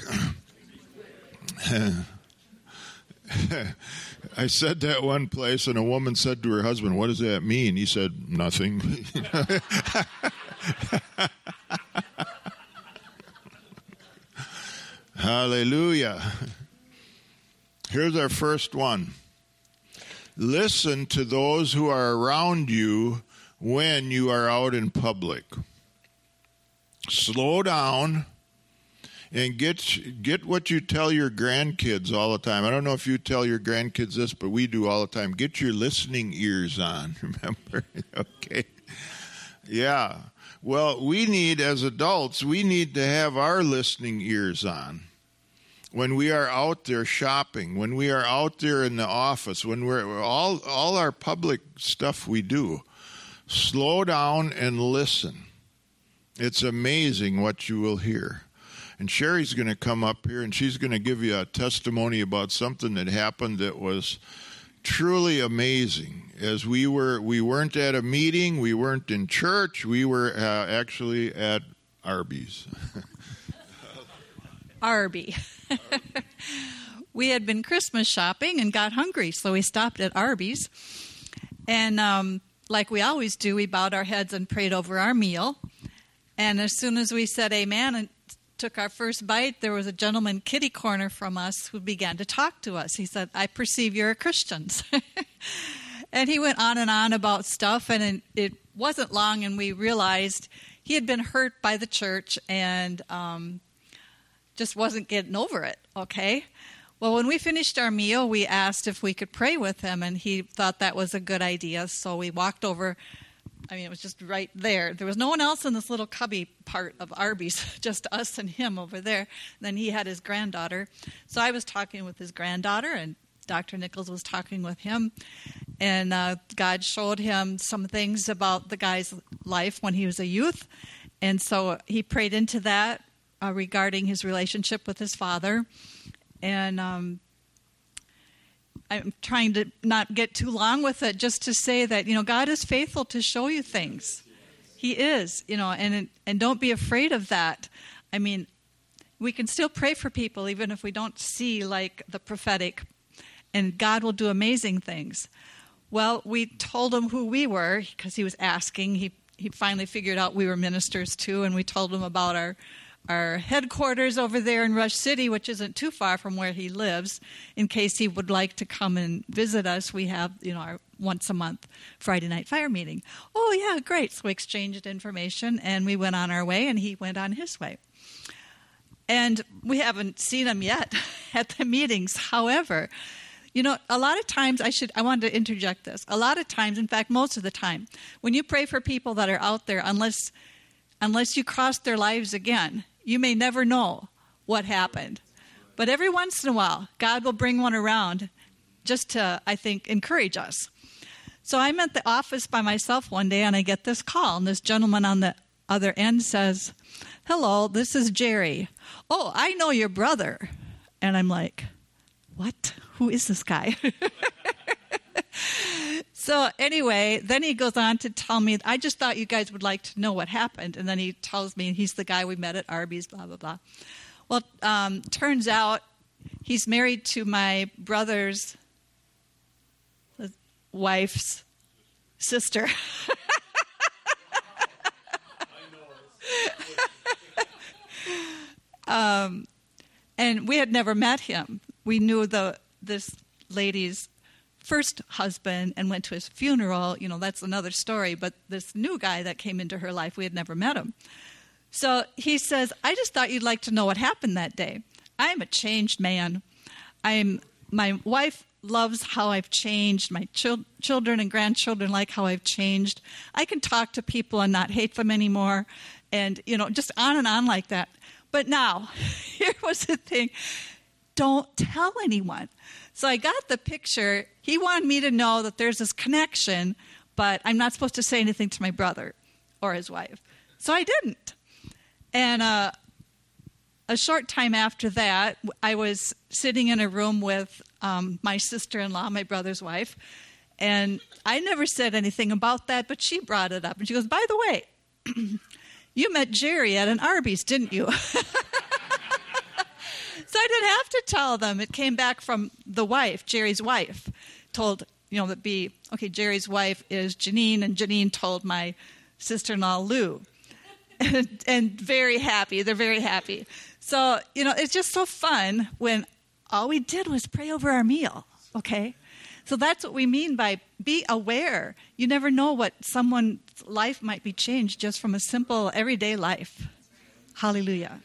I said that one place, and a woman said to her husband, "What does that mean?" He said, "Nothing." Hallelujah. Here's our first one. Listen to those who are around you when you are out in public. Slow down and get get what you tell your grandkids all the time. I don't know if you tell your grandkids this, but we do all the time. Get your listening ears on, remember? Okay. Yeah. Well, we need, as adults, we need to have our listening ears on. When we are out there shopping, when we are out there in the office, when we're all all our public stuff we do, slow down and listen. It's amazing what you will hear. And Sherry's going to come up here, and she's going to give you a testimony about something that happened that was truly amazing. As we were, we weren't at a meeting, we weren't in church, we were uh, actually at Arby's. Arby. We had been Christmas shopping and got hungry, so we stopped at Arby's. And um, like we always do, we bowed our heads and prayed over our meal. And as soon as we said amen and took our first bite, there was a gentleman kitty corner from us who began to talk to us. He said, "I perceive you're Christians." And he went on and on about stuff, and it wasn't long, and we realized he had been hurt by the church and um, just wasn't getting over it, okay? Well, when we finished our meal, we asked if we could pray with him, and he thought that was a good idea, so we walked over. I mean, it was just right there. There was no one else in this little cubby part of Arby's, just us and him over there. Then he had his granddaughter. So I was talking with his granddaughter, and Doctor Nichols was talking with him. And uh, God showed him some things about the guy's life when he was a youth. And so he prayed into that uh, regarding his relationship with his father. And um, I'm trying to not get too long with it, just to say that, you know, God is faithful to show you things. He is, you know, and and don't be afraid of that. I mean, we can still pray for people even if we don't see, like, the prophetic, and God will do amazing things. Well, we told him who we were because he was asking. He he finally figured out we were ministers too, and we told him about our our headquarters over there in Rush City, which isn't too far from where he lives. In case he would like to come and visit us, we have, you know, our once a month Friday night fire meeting. Oh, yeah, great. So we exchanged information, and we went on our way, and he went on his way. And we haven't seen him yet at the meetings. However, you know, a lot of times, I should, I wanted to interject this. A lot of times, in fact, most of the time, when you pray for people that are out there, unless unless you cross their lives again, you may never know what happened. But every once in a while, God will bring one around just to, I think, encourage us. So I'm at the office by myself one day, and I get this call, and this gentleman on the other end says, "Hello, this is Jerry. Oh, I know your brother." And I'm like, what? Who is this guy? So anyway, then he goes on to tell me, I just thought you guys would like to know what happened. And then he tells me he's the guy we met at Arby's, blah, blah, blah. Well, um, turns out he's married to my brother's wife's sister. um, and we had never met him. We knew the this lady's first husband and went to his funeral. You know, that's another story. But this new guy that came into her life, we had never met him. So he says, I just thought you'd like to know what happened that day. I'm a changed man. I'm my wife loves how I've changed. My chil- children and grandchildren like how I've changed. I can talk to people and not hate them anymore. And, you know, just on and on like that. But now, here was the thing. Don't tell anyone. So I got the picture. He wanted me to know that there's this connection, but I'm not supposed to say anything to my brother or his wife. So I didn't. And uh, a short time after that, I was sitting in a room with um, my sister-in-law, my brother's wife, and I never said anything about that, but she brought it up. And she goes, by the way, you met Jerry at an Arby's, didn't you? So I didn't have to tell them. It came back from the wife, Jerry's wife, told, you know, that be, okay, Jerry's wife is Janine, and Janine told my sister-in-law, Lou. And, and very happy. They're very happy. So, you know, it's just so fun when all we did was pray over our meal, okay? So that's what we mean by be aware. You never know what someone's life might be changed just from a simple everyday life. Hallelujah.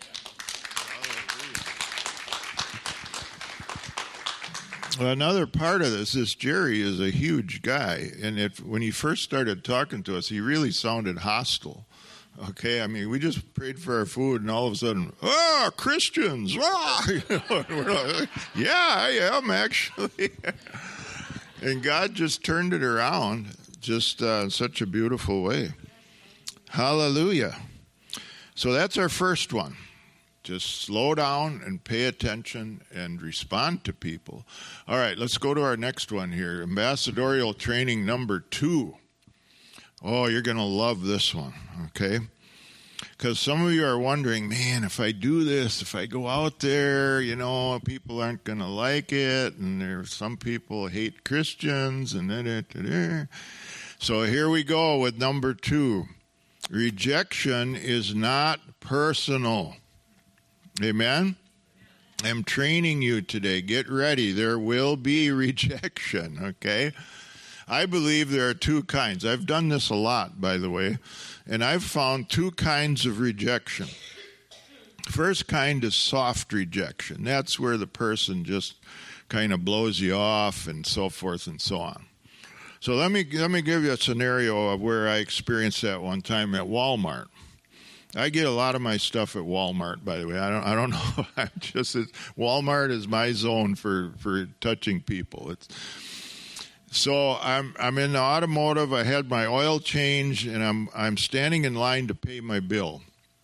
Well, another part of this is Jerry is a huge guy, and it, when he first started talking to us, he really sounded hostile. Okay, I mean, we just prayed for our food, and all of a sudden, oh, Christians! Ah! You know, we're like, yeah, I am actually. And God just turned it around, just uh, in such a beautiful way. Hallelujah! So that's our first one. Just slow down and pay attention and respond to people. All right, let's go to our next one here. Ambassadorial training number two. Oh, you're going to love this one, okay? Because some of you are wondering, man, if I do this, if I go out there, you know, people aren't going to like it, and there's some people hate Christians, and da, da, da, da. So here we go with number two. Rejection is not personal. Amen? I'm training you today. Get ready. There will be rejection, okay? I believe there are two kinds. I've done this a lot, by the way, and I've found two kinds of rejection. First kind is soft rejection. That's where the person just kind of blows you off and so forth and so on. So let me let me give you a scenario of where I experienced that one time at Walmart. I get a lot of my stuff at Walmart, by the way. I don't I don't know. I'm just Walmart is my zone for, for touching people. It's So I'm I'm in the automotive. I had my oil change, and I'm I'm standing in line to pay my bill.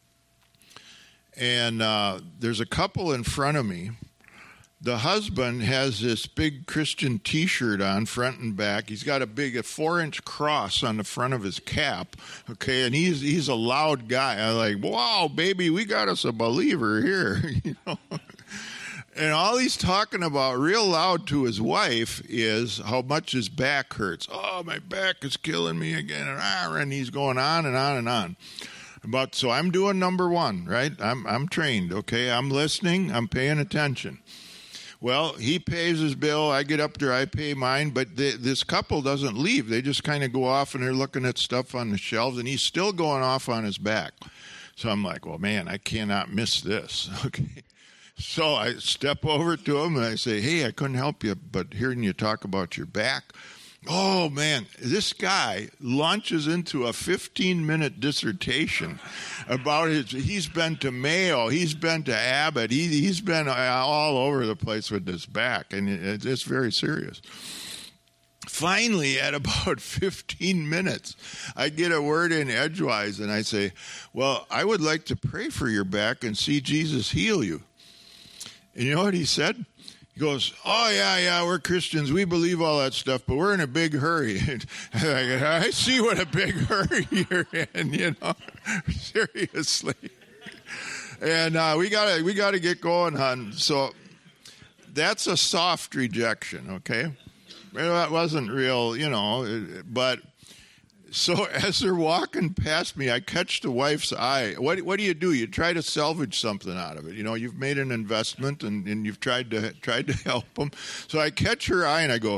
And uh, there's a couple in front of me. The husband has this big Christian T-shirt on, front and back. He's got a big a four-inch cross on the front of his cap. Okay, and he's he's a loud guy. I'm like, wow, baby, we got us a believer here. You know. And all he's talking about real loud to his wife is how much his back hurts. Oh, my back is killing me again. And he's going on and on and on. But so I'm doing number one, right? I'm I'm trained, okay? I'm listening. I'm paying attention. Well, he pays his bill. I get up there. I pay mine. But the, this couple doesn't leave. They just kind of go off, and they're looking at stuff on the shelves, and he's still going off on his back. So I'm like, well, man, I cannot miss this, okay? So I step over to him and I say, hey, I couldn't help you, but hearing you talk about your back. Oh, man, this guy launches into a fifteen-minute dissertation about his, he's been to Mayo, he's been to Abbott, he, he's been all over the place with this back, and it, it's very serious. Finally, at about fifteen minutes, I get a word in edgewise, and I say, well, I would like to pray for your back and see Jesus heal you. And you know what he said? He goes, oh, yeah, yeah, we're Christians. We believe all that stuff, but we're in a big hurry. I see what a big hurry you're in, you know, seriously. And uh, we got we got to get going, hon. So that's a soft rejection, okay? That wasn't real, you know, but so as they're walking past me, I catch the wife's eye. What what do you do? You try to salvage something out of it. You know, you've made an investment and, and you've tried to tried to help them. So I catch her eye and I go,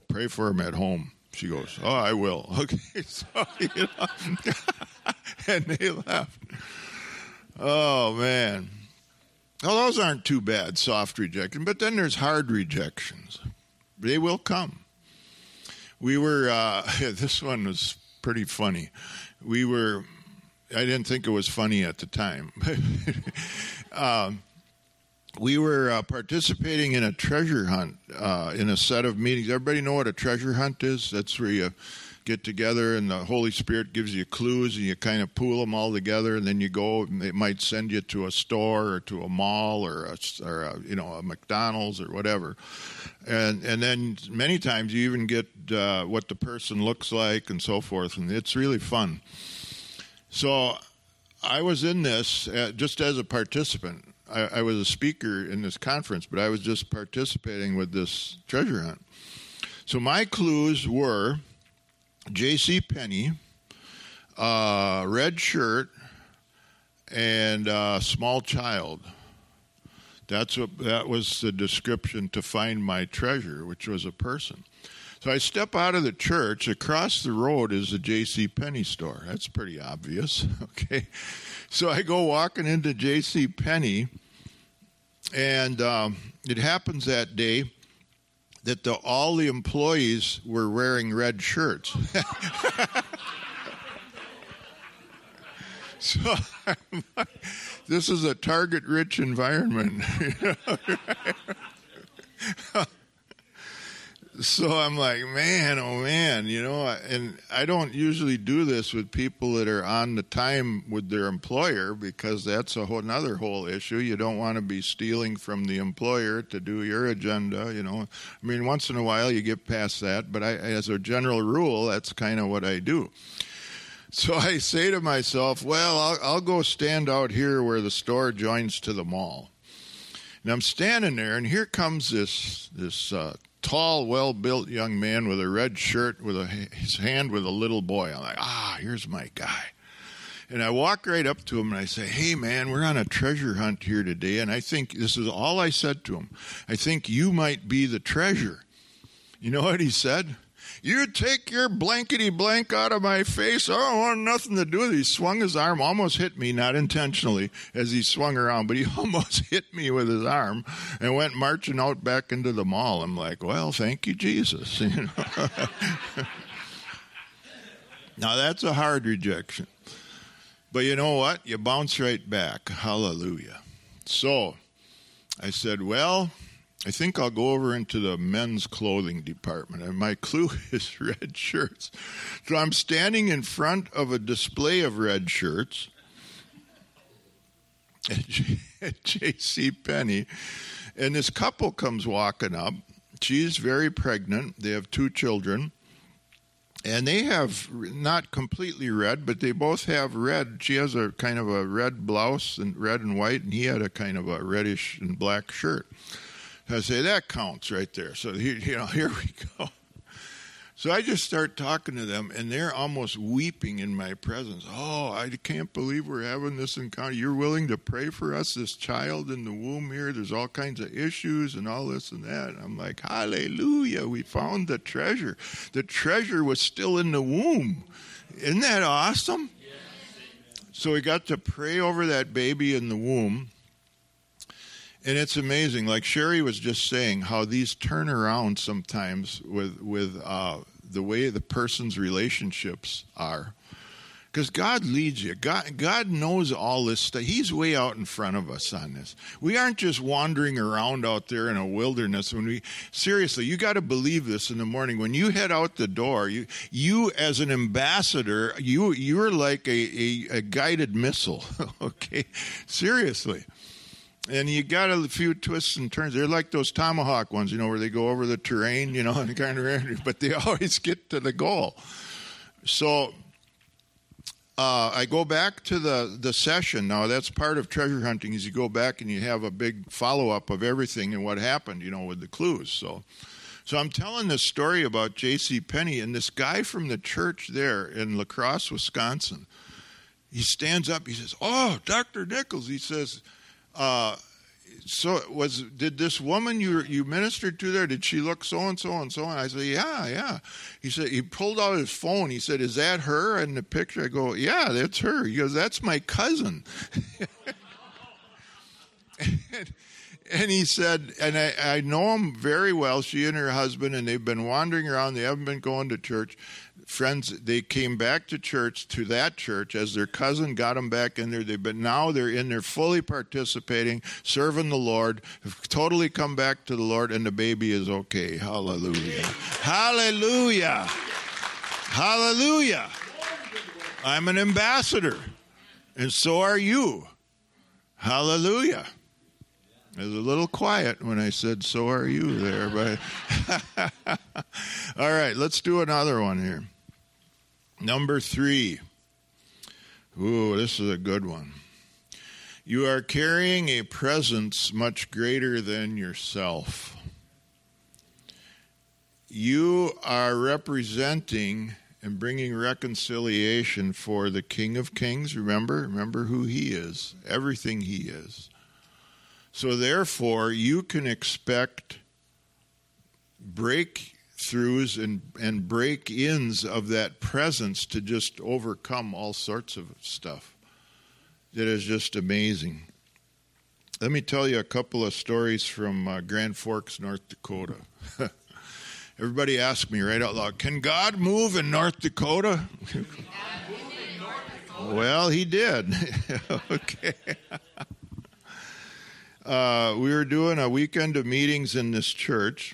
pray for him at home. She goes, oh, I will. Okay, so, you know, and they left. Oh, man. Well, those aren't too bad, soft rejection. But then there's hard rejections. They will come. We were, uh, this one was pretty funny. We were, I didn't think it was funny at the time. um, we were uh, participating in a treasure hunt uh, in a set of meetings. Everybody know what a treasure hunt is? That's where you get together and the Holy Spirit gives you clues and you kind of pool them all together, and then you go. It might send you to a store or to a mall or a, or a, you know a McDonald's or whatever, and and then many times you even get uh, what the person looks like and so forth, and it's really fun. So I was in this uh, just as a participant. I, I was a speaker in this conference, but I was just participating with this treasure hunt. So my clues were J C Penney, uh, red shirt, and uh, small child. That's what that was the description to find my treasure, which was a person. So I step out of the church. Across the road is the J C Penney store. That's pretty obvious. Okay, so I go walking into J C Penney, and um, it happens that day that the, all the employees were wearing red shirts. So this is a target-rich environment. So I'm like, man, oh man, you know, and I don't usually do this with people that are on the time with their employer, because that's a whole another whole issue. You don't want to be stealing from the employer to do your agenda, you know. I mean, once in a while you get past that, but I, as a general rule, that's kind of what I do. So I say to myself, well, I'll, I'll go stand out here where the store joins to the mall. And I'm standing there, and here comes this this uh, tall, well-built young man with a red shirt, with a, his hand with a little boy. I'm like, ah, here's my guy. And I walk right up to him, and I say, hey, man, we're on a treasure hunt here today, and I think, this is all I said to him, I think you might be the treasure. You know what he said? You take your blankety blank out of my face. I don't want nothing to do with it. He swung his arm, almost hit me, not intentionally, as he swung around, but he almost hit me with his arm and went marching out back into the mall. I'm like, well, thank you, Jesus. You know? Now, that's a hard rejection. But you know what? You bounce right back. Hallelujah. So I said, well, I think I'll go over into the men's clothing department, and my clue is red shirts. So I'm standing in front of a display of red shirts at, J- at J C Penney, and this couple comes walking up. She's very pregnant. They have two children, and they have not completely red, but they both have red. She has a kind of a red blouse, and red and white, and he had a kind of a reddish and black shirt. I say, that counts right there. So, you know, here we go. So I just start talking to them, and they're almost weeping in my presence. Oh, I can't believe we're having this encounter. You're willing to pray for us, this child in the womb here. There's all kinds of issues and all this and that. And I'm like, hallelujah, we found the treasure. The treasure was still in the womb. Isn't that awesome? So we got to pray over that baby in the womb. And it's amazing, like Sherry was just saying, how these turn around sometimes with with uh, the way the person's relationships are. Because God leads you. God, God knows all this stuff. He's way out in front of us on this. We aren't just wandering around out there in a wilderness. When we seriously, you got to believe this in the morning. When you head out the door, you you as an ambassador, you you're like a, a, a guided missile. Okay, seriously. And you got a few twists and turns. They're like those Tomahawk ones, you know, where they go over the terrain, you know, and kind of, but they always get to the goal. So uh, I go back to the, the session. Now, that's part of treasure hunting, is you go back and you have a big follow-up of everything and what happened, you know, with the clues. So so I'm telling this story about J C Penney, and this guy from the church there in La Crosse, Wisconsin, he stands up, he says, oh, Doctor Nichols, he says, Uh, so was did this woman you you ministered to there, did she look so and so and so? And I said, yeah, yeah. He said, he pulled out his phone. He said, is that her in the picture? I go, yeah, that's her. He goes, that's my cousin. and, and he said, and I, I know him very well, she and her husband, and they've been wandering around. They haven't been going to church. Friends, they came back to church, to that church, as their cousin got them back in there. They, but now they're in there fully participating, serving the Lord, have totally come back to the Lord, and the baby is okay. Hallelujah. Hallelujah. Hallelujah. I'm an ambassador, and so are you. Hallelujah. It was a little quiet when I said, so are you there. But all right, let's do another one here. Number three. Ooh, this is a good one. You are carrying a presence much greater than yourself. You are representing and bringing reconciliation for the King of Kings. Remember? Remember who he is, everything he is. So therefore, you can expect breakthroughs and, and break-ins of that presence to just overcome all sorts of stuff. That is just amazing. Let me tell you a couple of stories from uh, Grand Forks, North Dakota. Everybody ask me right out loud, can God move in North Dakota? Well, he did. Okay. Uh, we were doing a weekend of meetings in this church,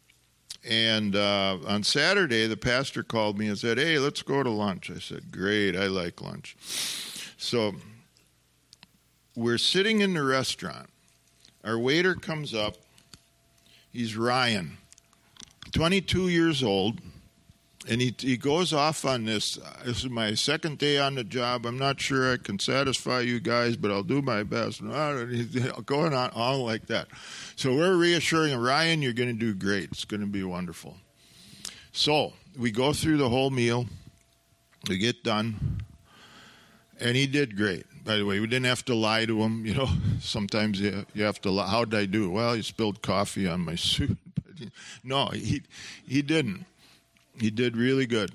and uh, on Saturday, the pastor called me and said, hey, let's go to lunch. I said, great, I like lunch. So we're sitting in the restaurant. Our waiter comes up. He's Ryan, twenty-two years old, and he he goes off on this. This is my second day on the job. I'm not sure I can satisfy you guys, but I'll do my best. And he's going on all like that. So we're reassuring him, Ryan, you're going to do great. It's going to be wonderful. So we go through the whole meal. We get done. And he did great. By the way, we didn't have to lie to him. You know, sometimes you, you have to lie. How did I do? Well, he spilled coffee on my suit. No, he he didn't. He did really good.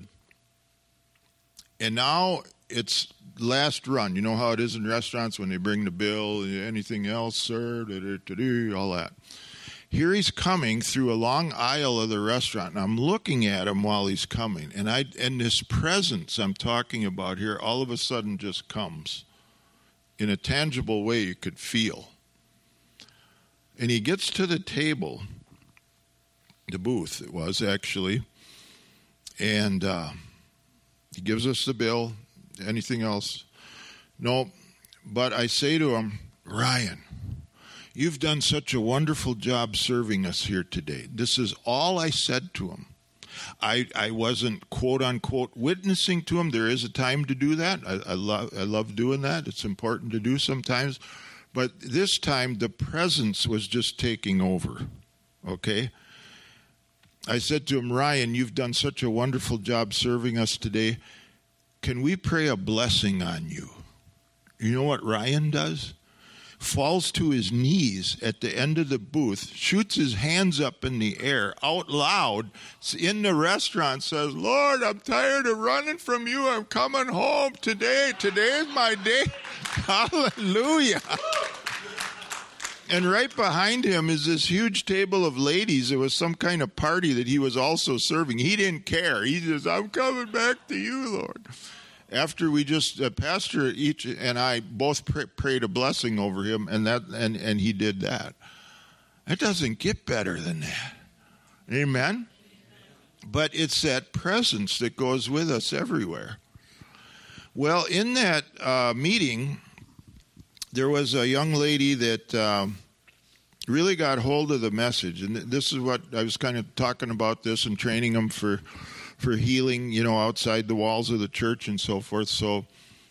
And now it's last run. You know how it is in restaurants when they bring the bill, anything else, sir, all that. Here he's coming through a long aisle of the restaurant, and I'm looking at him while he's coming. And I and this presence I'm talking about here all of a sudden just comes in a tangible way you could feel. And he gets to the table, the booth it was actually, and uh, he gives us the bill. Anything else? No. But I say to him, Ryan, you've done such a wonderful job serving us here today. This is all I said to him. I, I wasn't, quote, unquote, witnessing to him. There is a time to do that. I, I, love, I love doing that. It's important to do sometimes. But this time, the presence was just taking over, okay? I said to him, Ryan, you've done such a wonderful job serving us today. Can we pray a blessing on you? You know what Ryan does? Falls to his knees at the end of the booth, shoots his hands up in the air out loud in the restaurant, says, Lord, I'm tired of running from you. I'm coming home today. Today is my day. Hallelujah. And right behind him is this huge table of ladies. It was some kind of party that he was also serving. He didn't care. He just, I'm coming back to you, Lord. After we just, uh, Pastor each and I both pray, prayed a blessing over him, and that and, and he did that. It doesn't get better than that. Amen? But it's that presence that goes with us everywhere. Well, in that uh, meeting, there was a young lady that um, really got hold of the message. And this is what I was kind of talking about this and training them for, for healing, you know, outside the walls of the church and so forth. So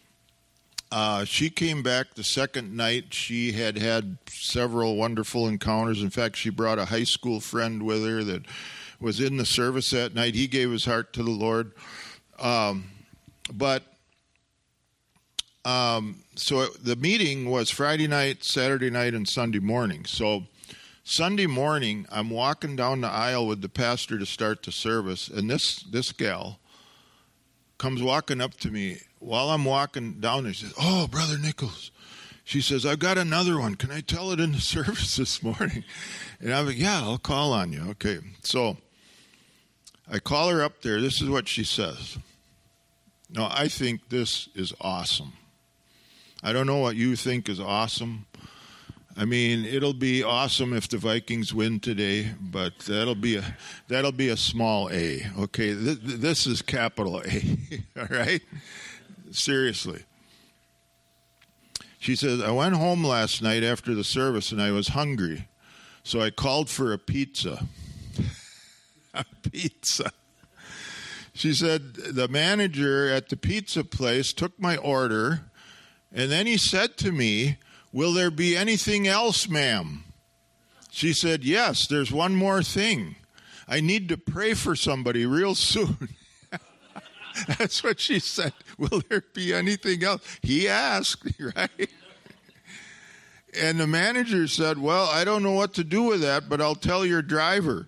uh, she came back the second night. She had had several wonderful encounters. In fact, she brought a high school friend with her that was in the service that night. He gave his heart to the Lord. Um, but um, so the meeting was Friday night, Saturday night, and Sunday morning. So Sunday morning, I'm walking down the aisle with the pastor to start the service, and this this gal comes walking up to me. While I'm walking down there, she says, "Oh, Brother Nichols." She says, "I've got another one. Can I tell it in the service this morning?" And I'm like, "Yeah, I'll call on you." Okay. So I call her up there. This is what she says. Now, I think this is awesome. I don't know what you think is awesome. I mean, it'll be awesome if the Vikings win today, but that'll be a that'll be a small A. Okay, this, this is capital A. All right? Seriously. She says, "I went home last night after the service and I was hungry, so I called for a pizza." A pizza. She said, "The manager at the pizza place took my order, and then he said to me, 'Will there be anything else, ma'am?' She said, 'Yes, there's one more thing. I need to pray for somebody real soon.'" That's what she said. "Will there be anything else?" He asked, right? And the manager said, "Well, I don't know what to do with that, but I'll tell your driver."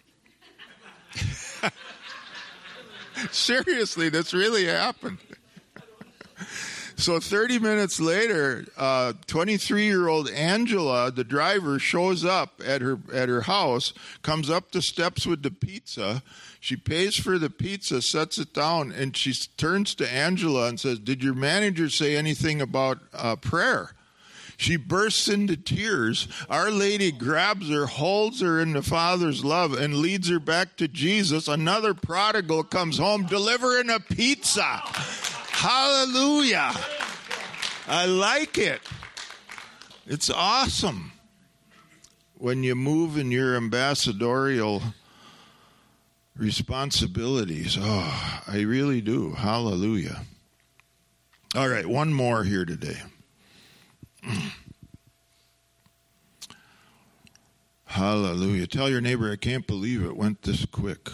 Seriously, this really happened. So thirty minutes later, uh, twenty-three-year-old Angela, the driver, shows up at her at her house, comes up the steps with the pizza. She pays for the pizza, sets it down, and she turns to Angela and says, "Did your manager say anything about uh, prayer?" She bursts into tears. Our Lady grabs her, holds her in the Father's love, and leads her back to Jesus. Another prodigal comes home delivering a pizza. Hallelujah. I like it. It's awesome when you move in your ambassadorial responsibilities. Oh, I really do. Hallelujah. All right, one more here today. Hallelujah. Tell your neighbor, I can't believe it went this quick.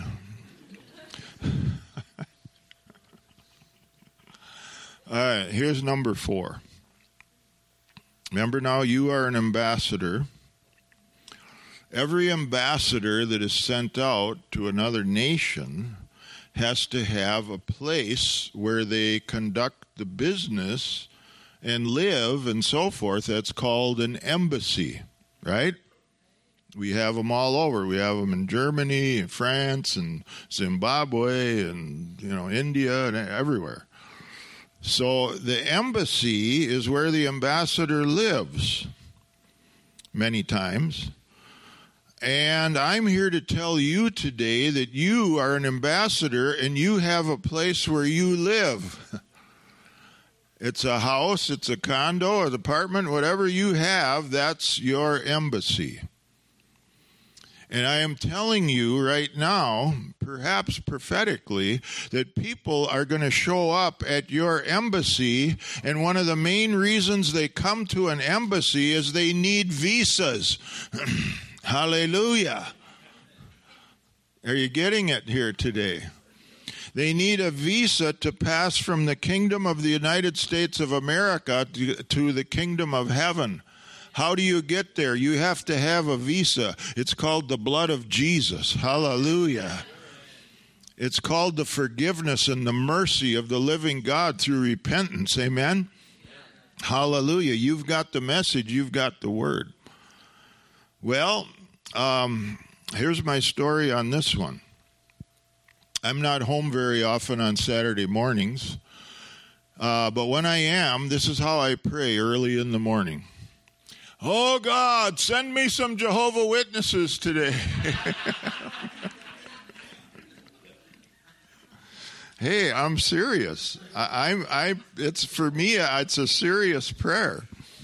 All right, here's number four. Remember now, you are an ambassador. Every ambassador that is sent out to another nation has to have a place where they conduct the business and live and so forth. That's called an embassy, right? We have them all over. We have them in Germany, and France, and Zimbabwe, and you know India, and everywhere. So the embassy is where the ambassador lives many times. And I'm here to tell you today that you are an ambassador and you have a place where you live. It's a house, it's a condo, an apartment, whatever you have, that's your embassy. And I am telling you right now, perhaps prophetically, that people are going to show up at your embassy, and one of the main reasons they come to an embassy is they need visas. Hallelujah. Are you getting it here today? They need a visa to pass from the kingdom of the United States of America to, to the kingdom of heaven. How do you get there? You have to have a visa. It's called the blood of Jesus. Hallelujah. It's called the forgiveness and the mercy of the living God through repentance. Amen? Hallelujah. You've got the message. You've got the word. Well, um, here's my story on this one. I'm not home very often on Saturday mornings. Uh, but when I am, this is how I pray early in the morning. Oh, God, send me some Jehovah's Witnesses today. Hey, I'm serious. I, I'm. I. It's for me. It's a serious prayer.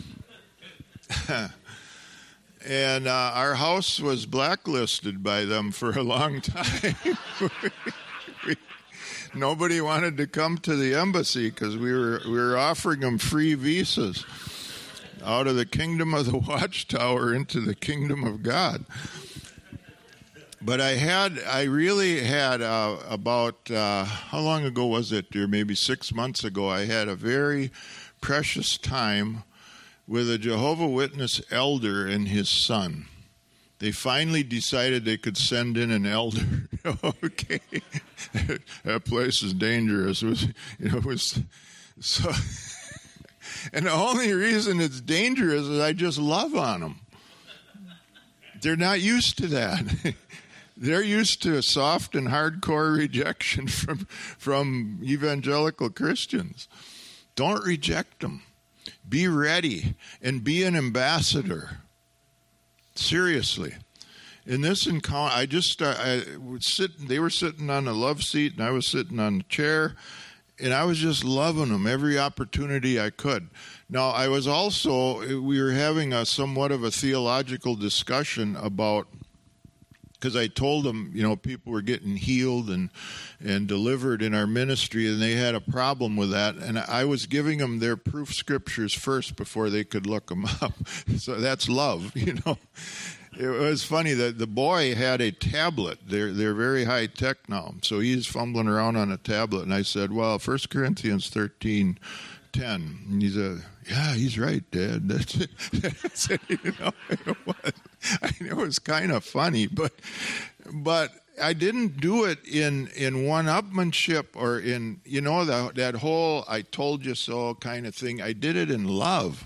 And uh, our house was blacklisted by them for a long time. we, nobody wanted to come to the embassy because we were we were offering them free visas out of the kingdom of the Watchtower into the kingdom of God. But I had, I really had uh, about, uh, how long ago was it, dear? Maybe six months ago, I had a very precious time with a Jehovah's Witness elder and his son. They finally decided they could send in an elder. Okay. That place is dangerous. It was, you know, it was so, and the only reason it's dangerous is I just love on them. They're not used to that. They're used to soft and hardcore rejection from from evangelical Christians. Don't reject them. Be ready and be an ambassador. Seriously. In this encounter, I just uh, I was sitting. They were sitting on the love seat, and I was sitting on the chair, and I was just loving them every opportunity I could. Now, I was also we were having a somewhat of a theological discussion about. Because I told them, you know, people were getting healed and and delivered in our ministry, and they had a problem with that. And I was giving them their proof scriptures first before they could look them up. So that's love, you know. It was funny that the boy had a tablet. They're they're very high tech now. So he's fumbling around on a tablet, and I said, well, First Corinthians thirteen ten. And he said, yeah, he's right, Dad. That's it. That's it. You know, it was, I mean, it was kind of funny, but but I didn't do it in, in one-upmanship or in, you know, the, that whole I told you so kind of thing. I did it in love.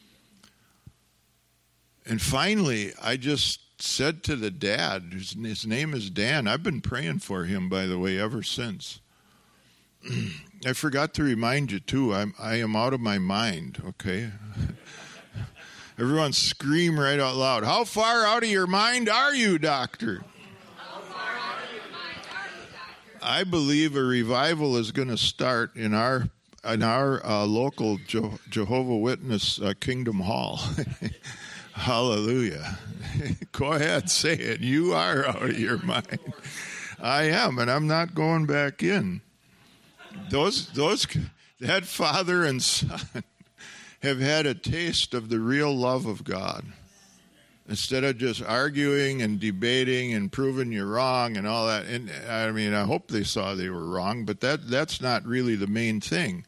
And finally, I just said to the dad, his, his name is Dan. I've been praying for him, by the way, ever since. I forgot to remind you, too, I'm, I am out of my mind, okay? Everyone scream right out loud. How far out of your mind are you, doctor? How far out of your mind are you, doctor? I believe a revival is going to start in our in our uh, local Je- Jehovah's Witness uh, Kingdom Hall. Hallelujah. Go ahead, say it. You are out of your mind. I am, and I'm not going back in. Those, those, that father and son have had a taste of the real love of God. Instead of just arguing and debating and proving you're wrong and all that. And I mean, I hope they saw they were wrong, but that, that's not really the main thing.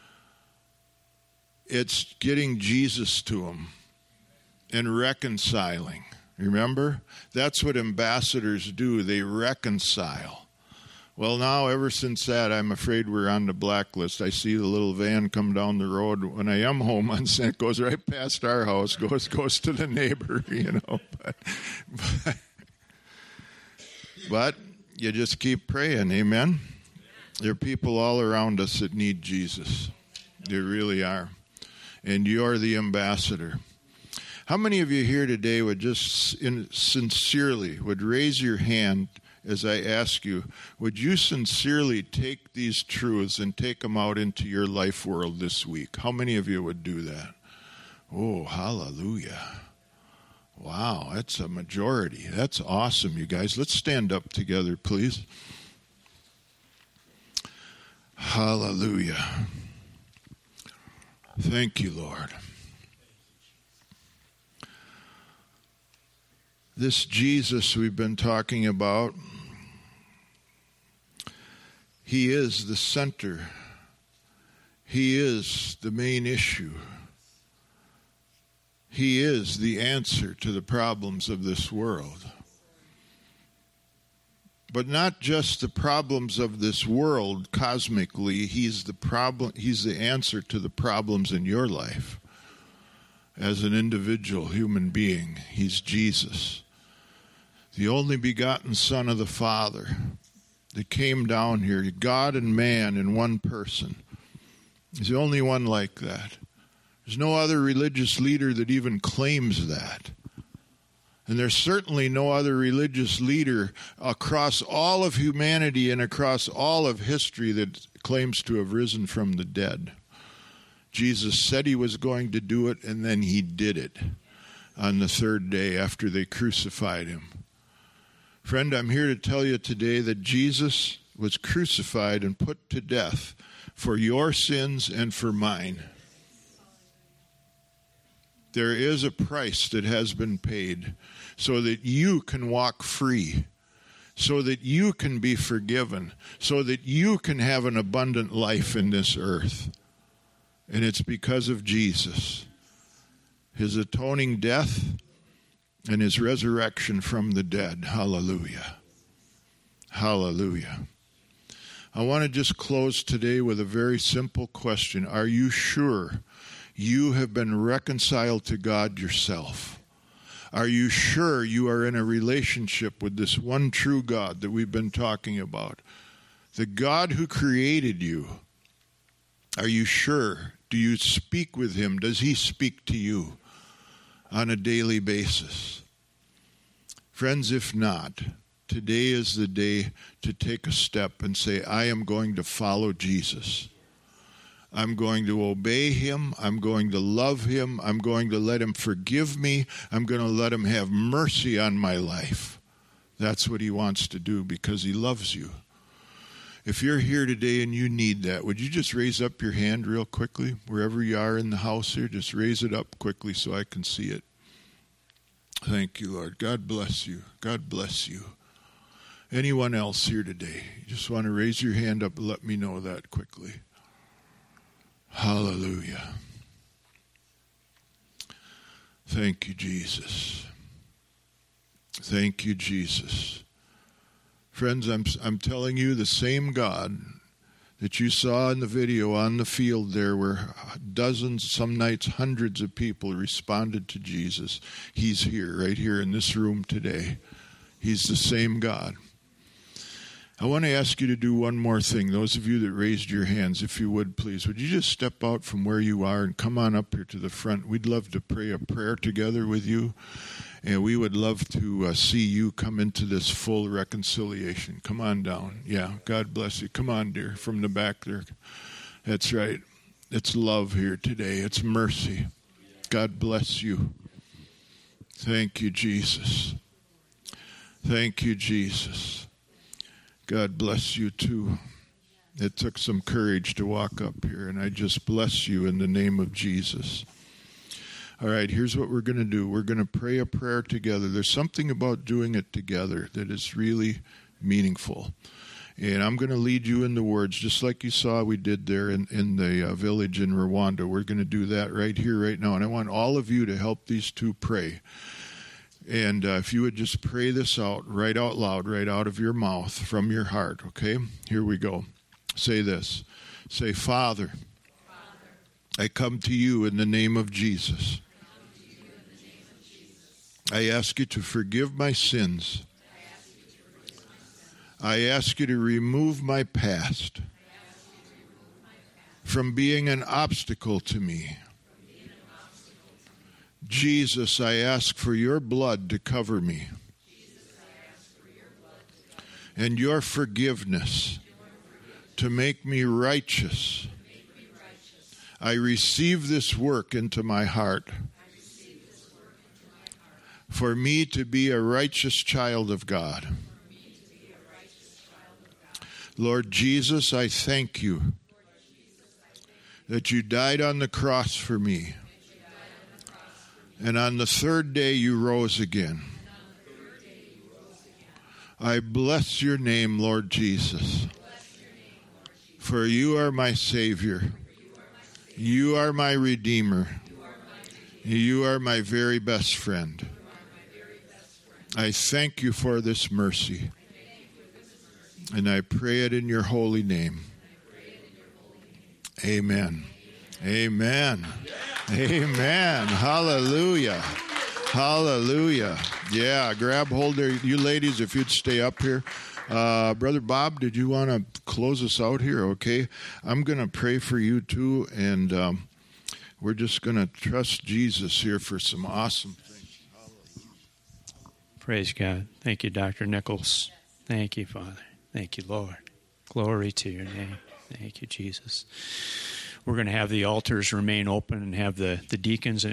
It's getting Jesus to them and reconciling. Remember? That's what ambassadors do. They reconcile. Well, now, ever since that, I'm afraid we're on the blacklist. I see the little van come down the road when I am home on Sunday. It goes right past our house, goes goes to the neighbor, you know. But, but, but you just keep praying, amen? There are people all around us that need Jesus. There really are. And you're the ambassador. How many of you here today would just in, sincerely, would raise your hand as I ask you, would you sincerely take these truths and take them out into your life world this week? How many of you would do that? Oh, hallelujah. Wow, that's a majority. That's awesome, you guys. Let's stand up together, please. Hallelujah. Thank you, Lord. This Jesus we've been talking about, he is the center. He is the main issue. He is the answer to the problems of this world. But not just the problems of this world cosmically, he's the problem, he's the answer to the problems in your life. As an individual human being, he's Jesus, the only begotten Son of the Father that came down here, God and man in one person. He's the only one like that. There's no other religious leader that even claims that. And there's certainly no other religious leader across all of humanity and across all of history that claims to have risen from the dead. Jesus said he was going to do it, and then he did it on the third day after they crucified him. Friend, I'm here to tell you today that Jesus was crucified and put to death for your sins and for mine. There is a price that has been paid so that you can walk free so that you can be forgiven, so that you can have an abundant life in this earth. And it's because of Jesus, his atoning death and his resurrection from the dead. Hallelujah. Hallelujah. I want to just close today with a very simple question. Are you sure you have been reconciled to God yourself? Are you sure you are in a relationship with this one true God that we've been talking about? The God who created you. Are you sure? Do you speak with him? Does he speak to you on a daily basis? Friends, if not, today is the day to take a step and say, I am going to follow Jesus. I'm going to obey him. I'm going to love him. I'm going to let him forgive me. I'm going to let him have mercy on my life. That's what he wants to do because he loves you. If you're here today and you need that, would you just raise up your hand real quickly? Wherever you are in the house here, just raise it up quickly so I can see it. Thank you, Lord. God bless you. God bless you. Anyone else here today? You just want to raise your hand up and let me know that quickly. Hallelujah. Thank you, Jesus. Thank you, Jesus. Friends, I'm I'm telling you, the same God that you saw in the video on the field there where dozens, some nights hundreds of people responded to Jesus, he's here, right here in this room today. He's the same God. I want to ask you to do one more thing. Those of you that raised your hands, if you would, please, would you just step out from where you are and come on up here to the front? We'd love to pray a prayer together with you, and we would love to uh, see you come into this full reconciliation. Come on down. Yeah, God bless you. Come on, dear, from the back there. That's right. It's love here today. It's mercy. God bless you. Thank you, Jesus. Thank you, Jesus. God bless you too. It took some courage to walk up here, and I just bless you in the name of Jesus. All right, here's what we're going to do. We're going to pray a prayer together. There's something about doing it together that is really meaningful. And I'm going to lead you in the words, just like you saw we did there in, in the uh, village in Rwanda. We're going to do that right here, right now. And I want all of you to help these two pray. And uh, if you would just pray this out, right out loud, right out of your mouth, from your heart, okay? Here we go. Say this. Say, Father, Father, I come to you in the name of Jesus. I ask you to forgive my sins. I ask you to remove my past from being an obstacle to me. Jesus, I ask for your blood to cover me and your forgiveness to make me righteous. I receive this work into my heart for me to be a righteous child of God. Lord Jesus, I thank you that you died on the cross for me. And on the third day you rose again. I bless your name, Lord Jesus. For you are my Savior. You are my Redeemer. You are my very best friend. I thank you for this mercy. And I pray it in your holy name. Amen. Amen. Amen. Hallelujah. Hallelujah. Yeah, grab hold there. You ladies, if you'd stay up here. Uh, Brother Bob, did you want to close us out here? Okay. I'm going to pray for you too, and um, we're just going to trust Jesus here for some awesome things. Hallelujah. Praise God. Thank you, Doctor Nichols. Thank you, Father. Thank you, Lord. Glory to your name. Thank you, Jesus. We're going to have the altars remain open and have the, the deacons and